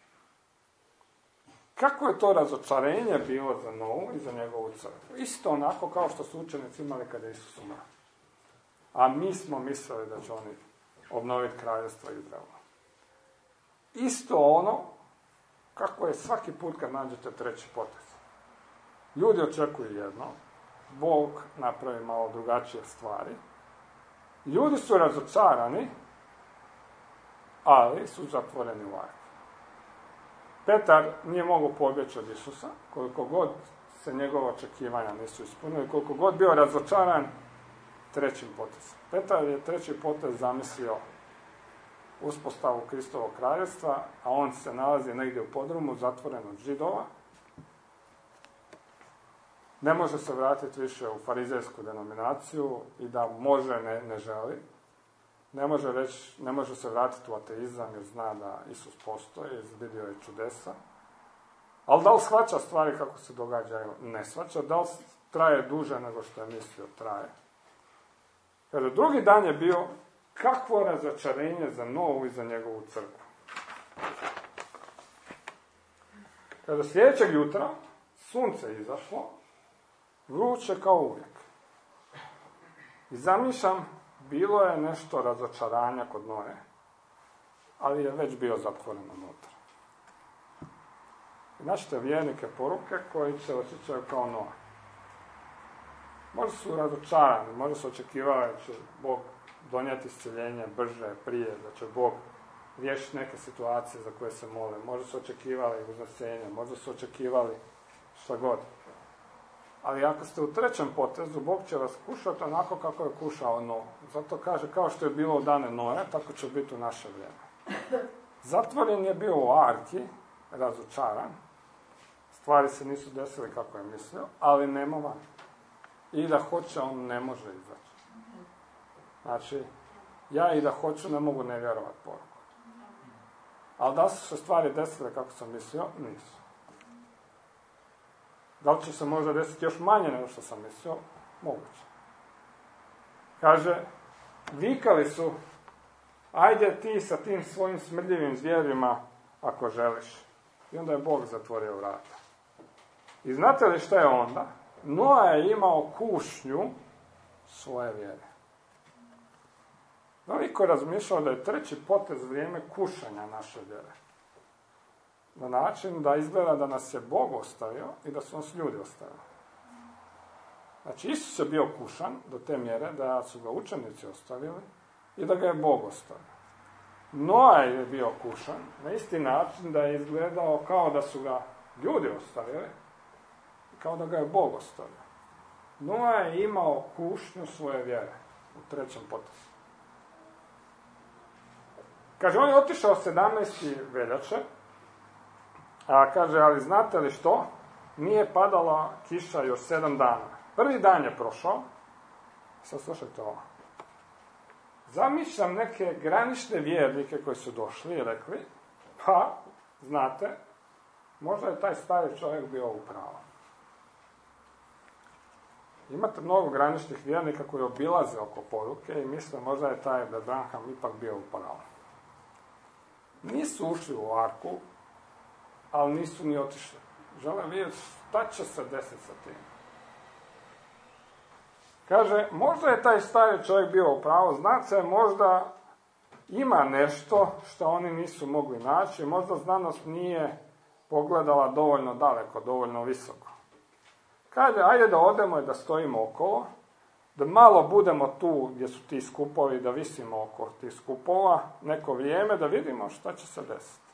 Kako je to razočarenje bilo za Novu i za njegovu crkvu? Isto onako kao što su učenici imali kada je Isus umro. A mi smo mislili da će oni obnoviti kraljevstvo Izraela. Isto ono kako je svaki put kad nađete treći potez. Ljudi očekuju jedno, Bog napravi malo drugačije stvari. Ljudi su razočarani, ali su zatvoreni u arki. Petar nije mogao pobjeći od Isusa, koliko god se njegova očekivanja nisu ispunili, koliko god bio razočaran trećim potezom. Petar je treći potez zamislio uspostavu Kristovog kraljevstva, a on se nalazi negdje u podrumu, zatvoren od Židova. Ne može se vratiti više u farizejsku denominaciju i da može, ne, ne želi. Ne može, reći, ne može se vratiti u ateizam jer zna da Isus postoji, vidio je čudesa. Ali da li shvaća stvari kako se događaju? Ne shvaća. Da li traje duže nego što je mislio? Traje. Kada drugi dan je bio, kakvo razočarenje za Novu i za njegovu crkvu. Kada sljedećeg jutra sunce je izašlo, vruće kao uvijek. I zamišljam, bilo je nešto razočaranja kod Noe, ali je već bio zatvoren unutra. Znači, vjernike poruke koji se osjećaju kao Noa. Možda su razočarani, možda su očekivali da će Bog donijeti isceljenje brže, prije, da će Bog riješiti neke situacije za koje se mole. Možda su očekivali uznesenje, možda su očekivali šta god. Ali ako ste u trećem potezu, Bog će vas kušati onako kako je kušao Noa. Zato kaže, kao što je bilo u dane Noe, tako će biti u naše vrijeme. Zatvoren je bio u arki, razočaran. Stvari se nisu desile kako je mislio, ali nema van. I da hoće, on ne može izaći. Znači, ja i da hoću ne mogu ne vjerovati poruku. Ali da su se stvari desile kako sam mislio, nisu. Da li će se možda desiti još manje nego što sam mislio? Moguće. Kaže, vikali su, ajde ti sa tim svojim smrdljivim zvjerima ako želiš. I onda je Bog zatvorio vrata. I znate li šta je onda? Noa je imao kušnju svoje vjere. Veliko je razmišljao da je treći potez vrijeme kušanja naše vjere. Na način da izgleda da nas je Bog ostavio i da su nas ljudi ostavili. Znači, Isus je bio kušan do te mjere da su ga učenici ostavili i da ga je Bog ostavio. Noa je bio kušan na isti način da je izgledao kao da su ga ljudi ostavili i kao da ga je Bog ostavio. Noa je imao kušnju svoje vjere u trećem potezu. Kaže, on je otišao sedamnaestog veljače, a kaže, ali znate li što? Nije padala kiša još sedam dana. Prvi dan je prošao. Sad slušajte ovo. Zamišljam neke granične vjernike koji su došli i rekli, pa, znate, možda je taj stari čovjek bio u pravu. Imate mnogo graničnih vjernika koji obilaze oko poruke i misle možda je taj Branham ipak bio u pravu. Nisu ušli u arku, ali nisu ni otišli. Želim vidjeti šta će se desiti sa tim. Kaže, možda je taj stari čovjek bio u pravu, znate, možda ima nešto što oni nisu mogli naći, možda znanost nije pogledala dovoljno daleko, dovoljno visoko. Kaže, ajde da odemo i da stojimo okolo, da malo budemo tu gdje su ti skupovi, da visimo oko tih skupova neko vrijeme, da vidimo šta će se desiti.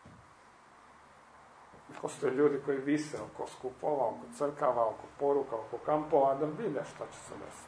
Postoje ljudi koji vise oko skupova, oko crkava, oko poruka, oko kampova, da vide šta će se desiti.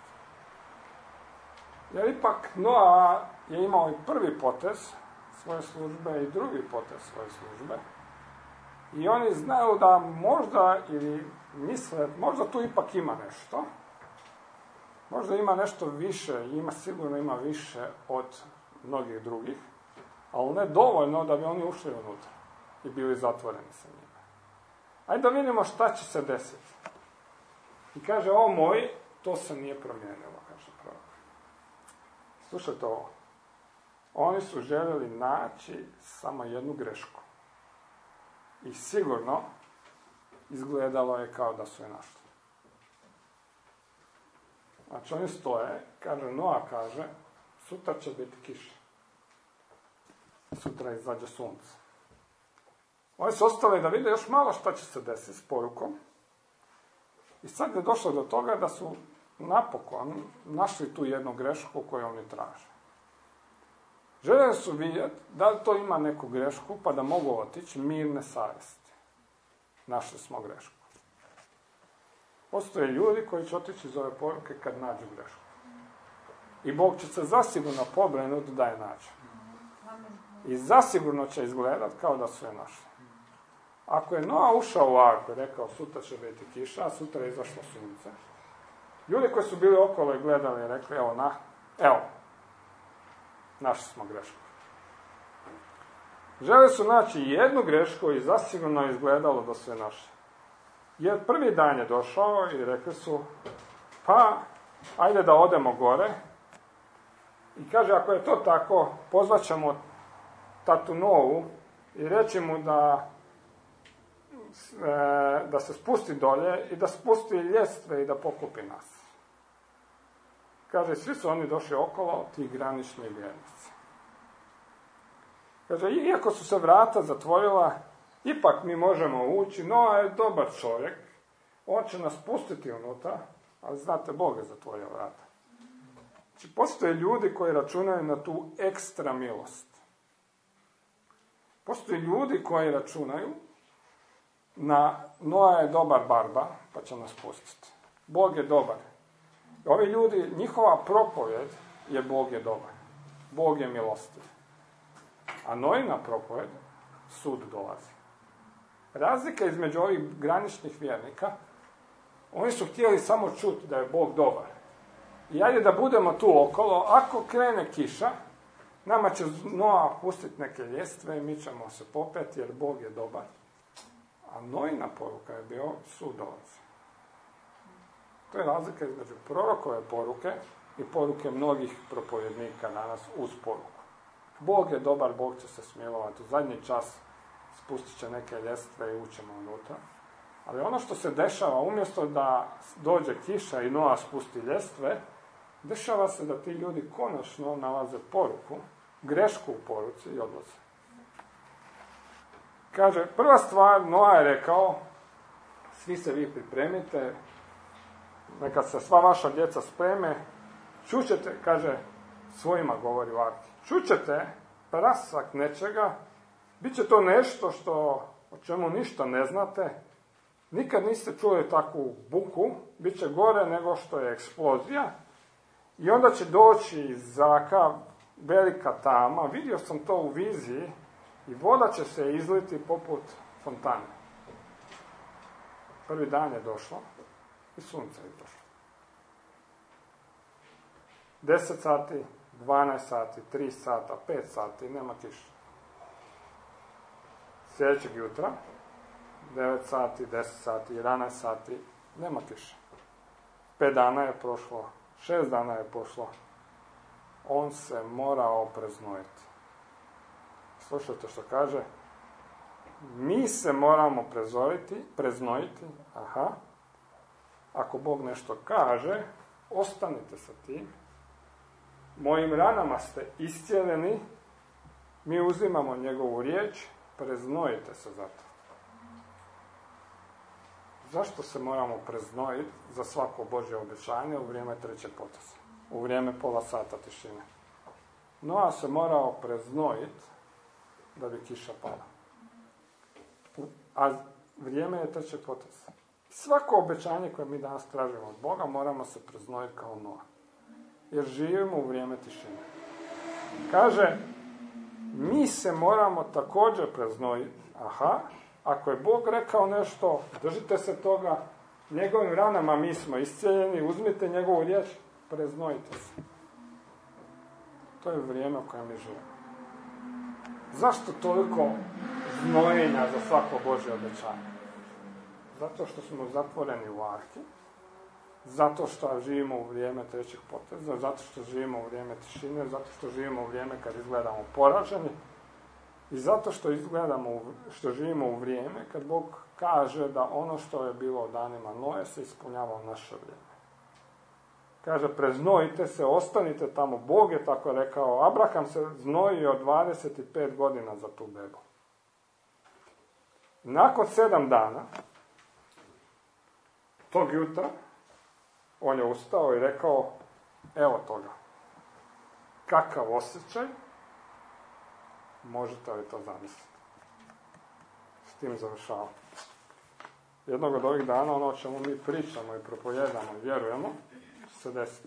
Jer ipak Noa je imao i prvi potez svoje službe i drugi potez svoje službe. I oni znaju da možda, ili misle, možda tu ipak ima nešto. Možda ima nešto više, ima sigurno ima više od mnogih drugih, ali ne dovoljno da bi oni ušli unutra i bili zatvoreni sa njima. Ajde da vidimo šta će se desiti. I kaže, o moj, to se nije promijenilo, kaže prorok. Slušajte ovo. Oni su željeli naći samo jednu grešku. I sigurno izgledalo je kao da su je našli. Znači oni stoje, kaže, Noa kaže, sutra će biti kiša. Sutra izađe sunce. Oni su ostali da vide još malo šta će se desiti s porukom. I sad je došlo do toga da su napokon našli tu jednu grešku koju oni traže. Željeli su vidjeti da li to ima neku grešku pa da mogu otići mirne savjesti. Našli smo grešku. Postoje ljudi koji će otići iz ove poruke kad nađu grešku. I Bog će se zasigurno pobrinuti da je nađe. I zasigurno će izgledati kao da su je našli. Ako je Noa ušao u arku i rekao sutra će biti kiša, a sutra je izašlo sunce, ljudi koji su bili okolo i gledali i rekli, evo, na, evo, našli smo grešku. Žele su naći jednu grešku i zasigurno je izgledalo da su je našli. Jer prvi dan je došao i rekli su, pa, ajde da odemo gore. I kaže, ako je to tako, pozvat ćemo tatu Novu i reći mu da, e, da se spusti dolje i da spusti ljestve i da pokupi nas. Kaže, svi su oni došli okolo, ti granični vjernici. Kaže, iako su se vrata zatvorila, ipak mi možemo ući, Noa je dobar čovjek, on će nas pustiti unutra, Ali znate, Bog je zatvorio vrata. Znači, postoje ljudi koji računaju na tu ekstra milost. Postoje ljudi koji računaju na Noa je dobar barba, pa će nas pustiti. Bog je dobar. Ovi ljudi, njihova propovjed je Bog je dobar. Bog je milostiv. A Noina propovjed, sud dolazi. Razlika između ovih graničnih vjernika, oni su htjeli samo čuti da je Bog dobar. I ajde da budemo tu okolo, ako krene kiša, nama će Noa pustiti neke ljestve i mi ćemo se popeti jer Bog je dobar. A Noina poruka je bio sud dolazi. To je razlika između prorokove poruke i poruke mnogih propovjednika danas uz poruku. Bog je dobar, Bog će se smilovati. U zadnji čas spustit će neke ljestve i ućemo unutra. Ali ono što se dešava, umjesto da dođe kiša i Noa spusti ljestve, dešava se da ti ljudi konačno nalaze poruku, grešku u poruci i odlaze. Kaže, prva stvar, Noa je rekao, svi se vi pripremite, neka se sva vaša djeca spreme, čućete, kaže, svojima govori u arki, čućete prasak nečega, bit će to nešto što, o čemu ništa ne znate, nikad niste čuli takvu buku, bit će gore nego što je eksplozija, i onda će doći iz zraka velika tama, vidio sam to u viziji, i voda će se izliti poput fontane. Prvi dan je došlo i sunce je došlo. Deset sati, dvanaest sati, tri sata, pet sati, nema kiše. Sljedećeg jutra, devet sati, deset sati, jedanaest sati, nema kiše. Pet dana je prošlo, šest dana je prošlo. On se mora opreznojiti. Slušajte što kaže. Mi se moramo prezoriti, preznojiti. Aha. Ako Bog nešto kaže, ostanite sa tim. Mojim ranama ste iscijeljeni. Mi uzimamo njegovu riječ. Preznojite se za to. Zašto se moramo preznojiti za svako Božje obećanje u vrijeme treće potasa? U vrijeme pola sata tišine. Noa se morao preznojiti da bi kiša pala. A vrijeme je treće potas. Svako obećanje koje mi danas tražimo od Boga moramo se preznojiti kao Noa. Jer živimo u vrijeme tišine. Kaže, mi se moramo također preznojiti. Aha, ako je Bog rekao nešto, držite se toga, njegovim ranama mi smo iscijeljeni, uzmite njegovu riječ, preznojite se. To je vrijeme u kojem mi živimo. Zašto toliko znojenja za svako Božje obećanje? Zato što smo zatvoreni u arki, zato što živimo u vrijeme trećeg poteza, zato što živimo u vrijeme tišine, zato što živimo u vrijeme kad izgledamo poraženi i zato što izgledamo, što živimo u vrijeme kad Bog kaže da ono što je bilo u danima Noe se ispunjava u naše vrijeme. Kaže, preznojite se, ostanite tamo. Bog je tako rekao. Abraham se znojio dvadeset pet godina za tu bebu. Nakon sedam dana, tog jutra, on je ustao i rekao, evo toga. Kakav osjećaj, možete li to zamisliti? S tim završavam. Jednog od ovih dana, ono o čemu mi pričamo i propojedamo i vjerujemo, se desiti.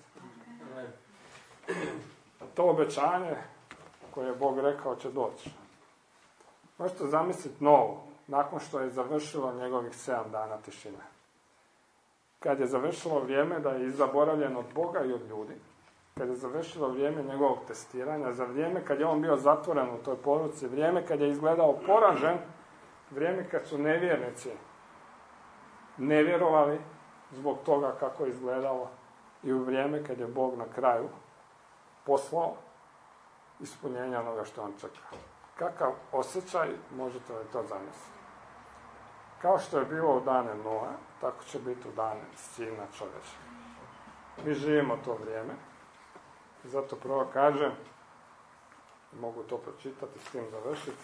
To obećanje koje je Bog rekao će doći. Možete zamisliti novo, nakon što je završilo njegovih sedam dana tišine. Kad je završilo vrijeme da je zaboravljen od Boga i od ljudi, kad je završilo vrijeme njegovog testiranja, za vrijeme kad je on bio zatvoren u toj poruci, vrijeme kad je izgledao poražen, vrijeme kad su nevjernici ne vjerovali zbog toga kako je izgledalo, i u vrijeme kad je Bog na kraju poslao ispunjenja onoga što on čeka. Kakav osjećaj možete li to zamisliti? Kao što je bilo u dane Noa, tako će biti u dane Sina čovječa. Mi živimo to vrijeme. Zato prvo kaže, mogu to pročitati, s tim završiti.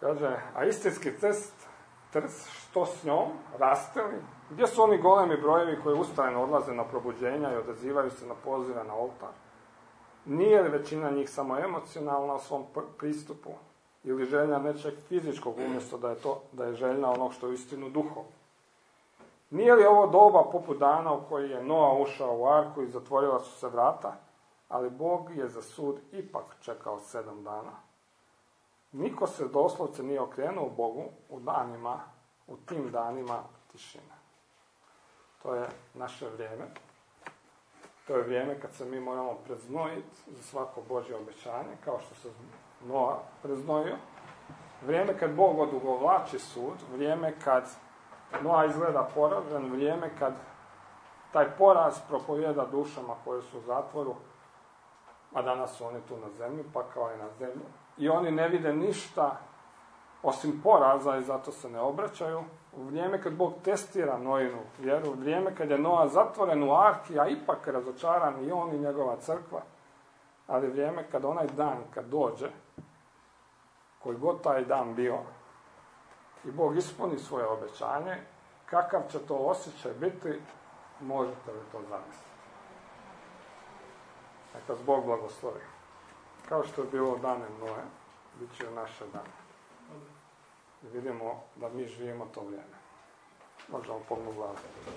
Kaže, a istinski test, trst, što s njom, raste li? Gdje su oni golemi brojevi koji ustrajno odlaze na probuđenja i odazivaju se na pozive na oltar? Nije li većina njih samo emocionalna u svom pristupu ili željna nečeg fizičkog umjesto da je, to, da je željna onog što je istinu duhom? Nije li ovo doba poput dana u koji je Noa ušao u arku i zatvorila su se vrata, ali Bog je za sud ipak čekao sedam dana? Niko se doslovce nije okrenuo Bogu u danima, u tim danima tišine. To je naše vrijeme. To je vrijeme kad se mi moramo preznojiti za svako Božje obećanje, kao što se Noa preznojio. Vrijeme kad Bog odugovlači sud, vrijeme kad Noa izgleda poražen, vrijeme kad taj poraz propovijeda dušama koje su u zatvoru, a danas su oni tu na zemlji, pa kao i na zemlji. I oni ne vide ništa osim poraza i zato se ne obraćaju. U vrijeme kad Bog testira Noinu vjeru, u vrijeme kad je Noa zatvoren u arki, a ipak razočaran i on i njegova crkva, ali vrijeme kad onaj dan, kad dođe, koji god taj dan bio, i Bog ispuni svoje obećanje, kakav će to osjećaj biti, možete li to zamisliti? Neka vas Bog blagoslovi. Kao što je bilo dane Noe, bit će naše dane. I vidimo da mi živimo to vrijeme. Možemo pognu glavu.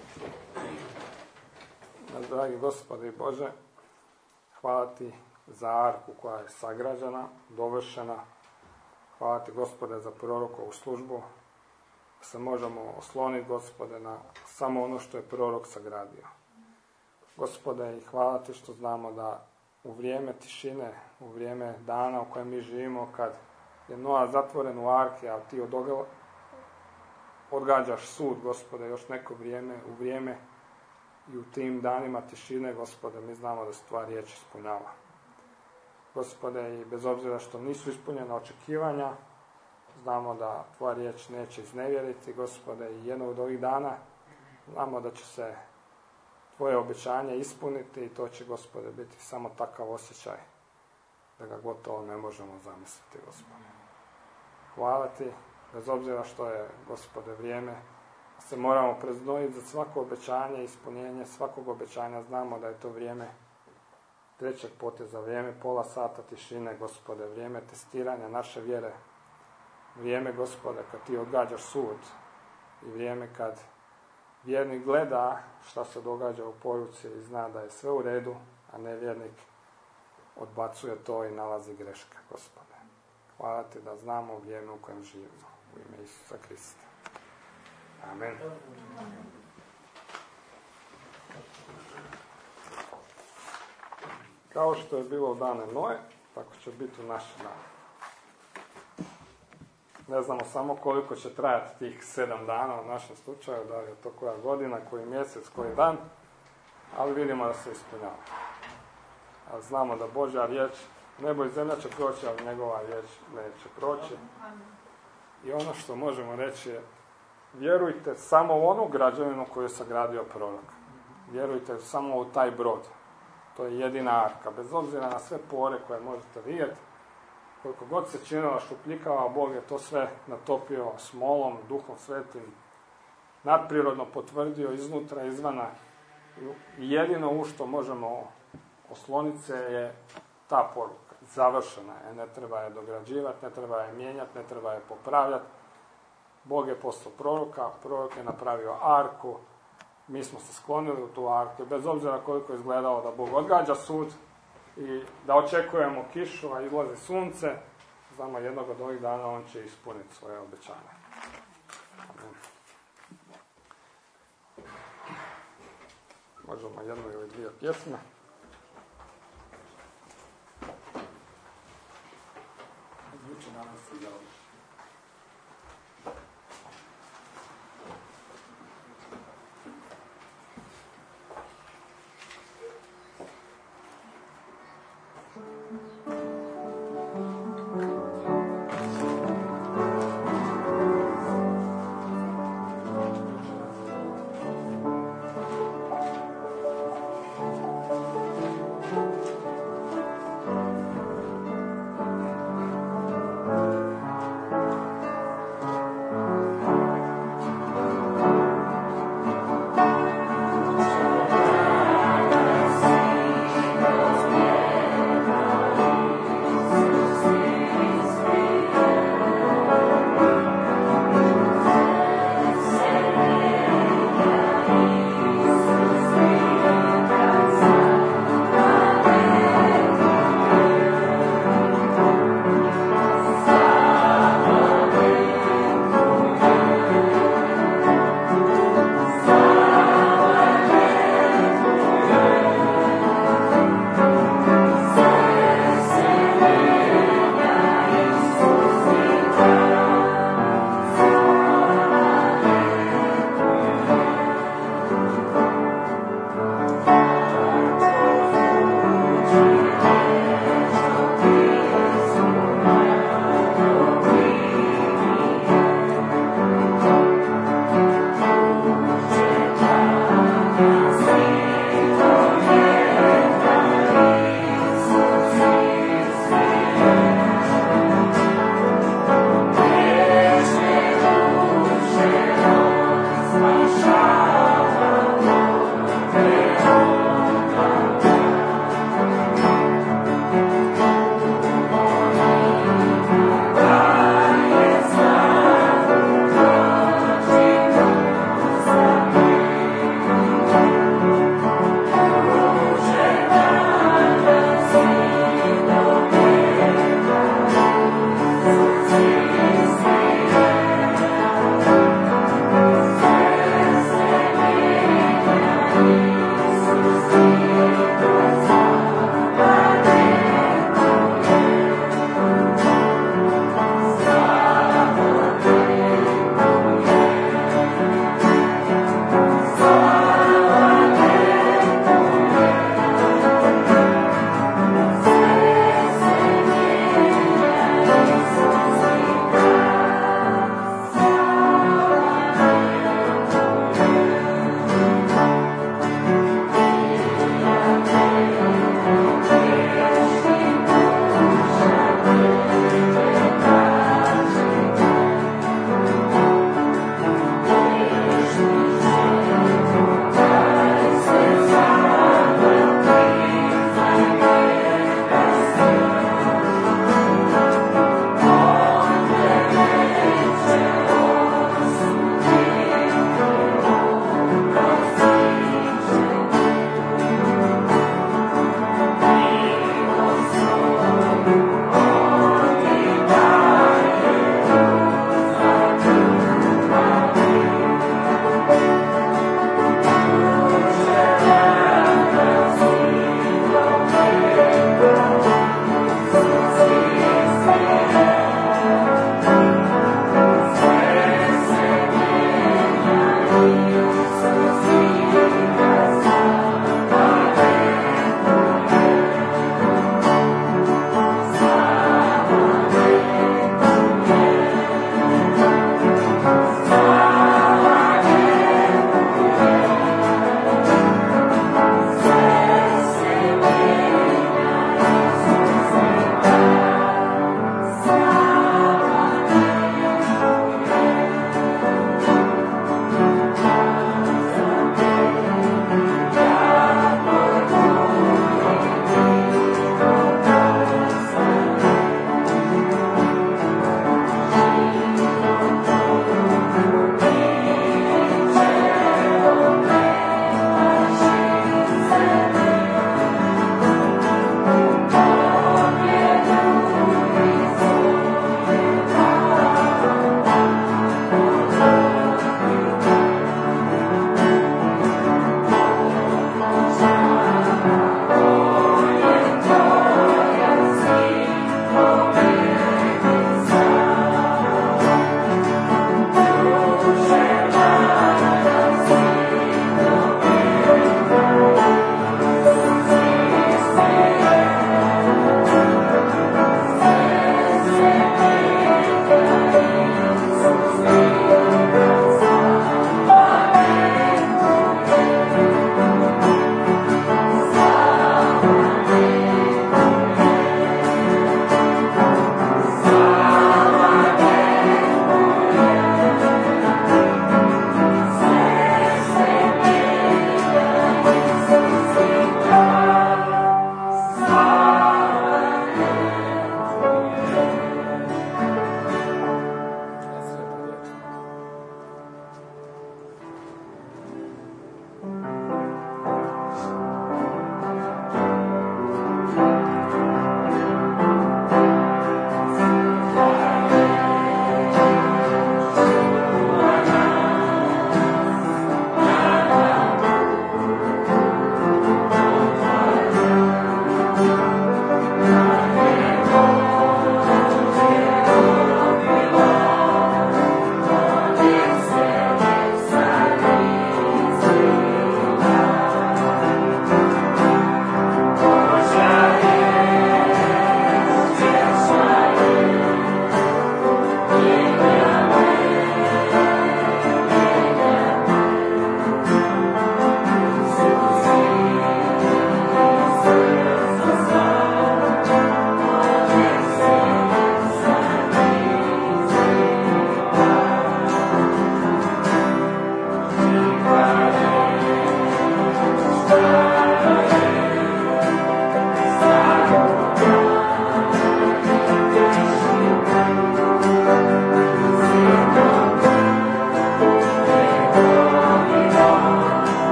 Dragi Gospodi Bože, hvala Ti za arku koja je sagrađena, dovršena. Hvala Ti, Gospode, za prorokovu službu. Se možemo osloniti, Gospode, na samo ono što je prorok sagradio. Gospode, i hvala Ti što znamo da u vrijeme tišine, u vrijeme dana u kojem mi živimo, kad je Noa zatvoren u arki, a Ti odogla, odgađaš sud, Gospode, još neko vrijeme, u vrijeme i u tim danima tišine, Gospode, mi znamo da se Tvoja riječ ispunjava. Gospode, i bez obzira što nisu ispunjena očekivanja, znamo da Tvoja riječ neće iznevjeriti, Gospode, i jednog od ovih dana znamo da će se Tvoje obećanje ispuniti i to će, Gospode, biti samo takav osjećaj da ga gotovo ne možemo zamisliti, Gospode. Hvala Ti, bez obzira što je, Gospode, vrijeme, se moramo preznojiti za svako obećanje, ispunjenje svakog obećanja. Znamo da je to vrijeme trećeg poteza, vrijeme pola sata tišine, Gospode, vrijeme testiranja naše vjere, vrijeme, Gospode, kad Ti odgađaš sud i vrijeme kad vjernik gleda šta se događa u poruci i zna da je sve u redu, a nevjernik odbacuje to i nalazi greške, Gospode. Hvala Ti da znamo vrijeme u kojem živimo. U ime Isusa Krista. Amen. Kao što je bilo u dane Noe, tako će biti u naše dane. Ne znamo samo koliko će trajati tih sedam dana u našem slučaju, da li je to koja godina, koji mjesec, koji dan, ali vidimo da se ispunjava. A znamo da Božja riječ, nebo i zemlja će proći, ali njegova riječ neće proći. I ono što možemo reći je, vjerujte samo u onu građevinu koju je sagradio prorok. Vjerujte samo u taj brod. To je jedina arka. Bez obzira na sve pore koje možete vidjeti, koliko god se činila šupljikava, Bog je to sve natopio smolom, Duhom Svetim, nadprirodno potvrdio iznutra, izvana. I jedino u što možemo osloniti se je ta poruka. Završena je. Ne treba je dograđivati, ne treba je mijenjati, ne treba je popravljati. Bog je poslao proroka, prorok je napravio arku, mi smo se sklonili u tu arku. Bez obzira koliko je izgledalo da Bog odgađa sud i da očekujemo kišu, a izlazi sunce, znamo jednog od ovih dana on će ispuniti svoje obećanje. Amen. Možemo jednu ili dvije pjesme. Zvuči danas i dobro.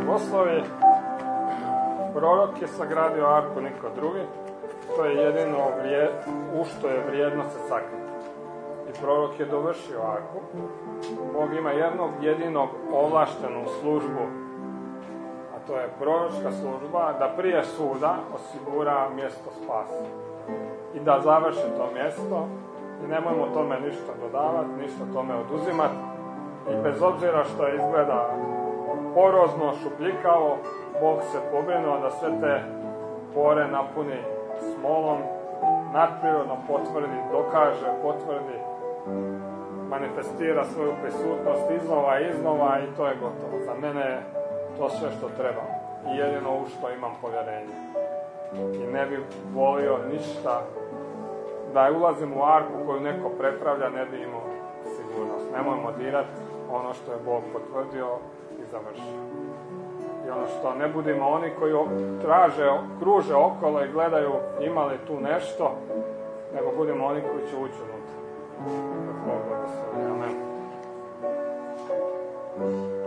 blagoslovi. Prorok je sagradio arku, niko drugi. To je jedino vrijed, u što je vrijedno se sakriti. I prorok je dovršio arku. Bog ima jednog jedinog ovlaštenu službu, a to je proročka služba, da prije suda osigura mjesto spasa. I da završi to mjesto i nemojmo tome ništa dodavati, ništa tome oduzimati. I bez obzira što izgleda porozno, šupljikavo, Bog se pobrinuo da sve te pore napuni smolom, nadprirodno potvrdi, dokaže, potvrdi, manifestira svoju prisutnost iznova i iznova i to je gotovo. Za mene je to sve što treba i jedino u što imam povjerenje. I ne bih volio ništa da ulazim u arku koju neko prepravlja, ne bi imao sigurnost. Nemojmo dirati ono što je Bog potvrdio i završio. I ono što ne budemo oni koji traže, kruže okolo i gledaju ima li tu nešto, nego budemo oni koji će ući unutra. Bog blagoslovi. Amen.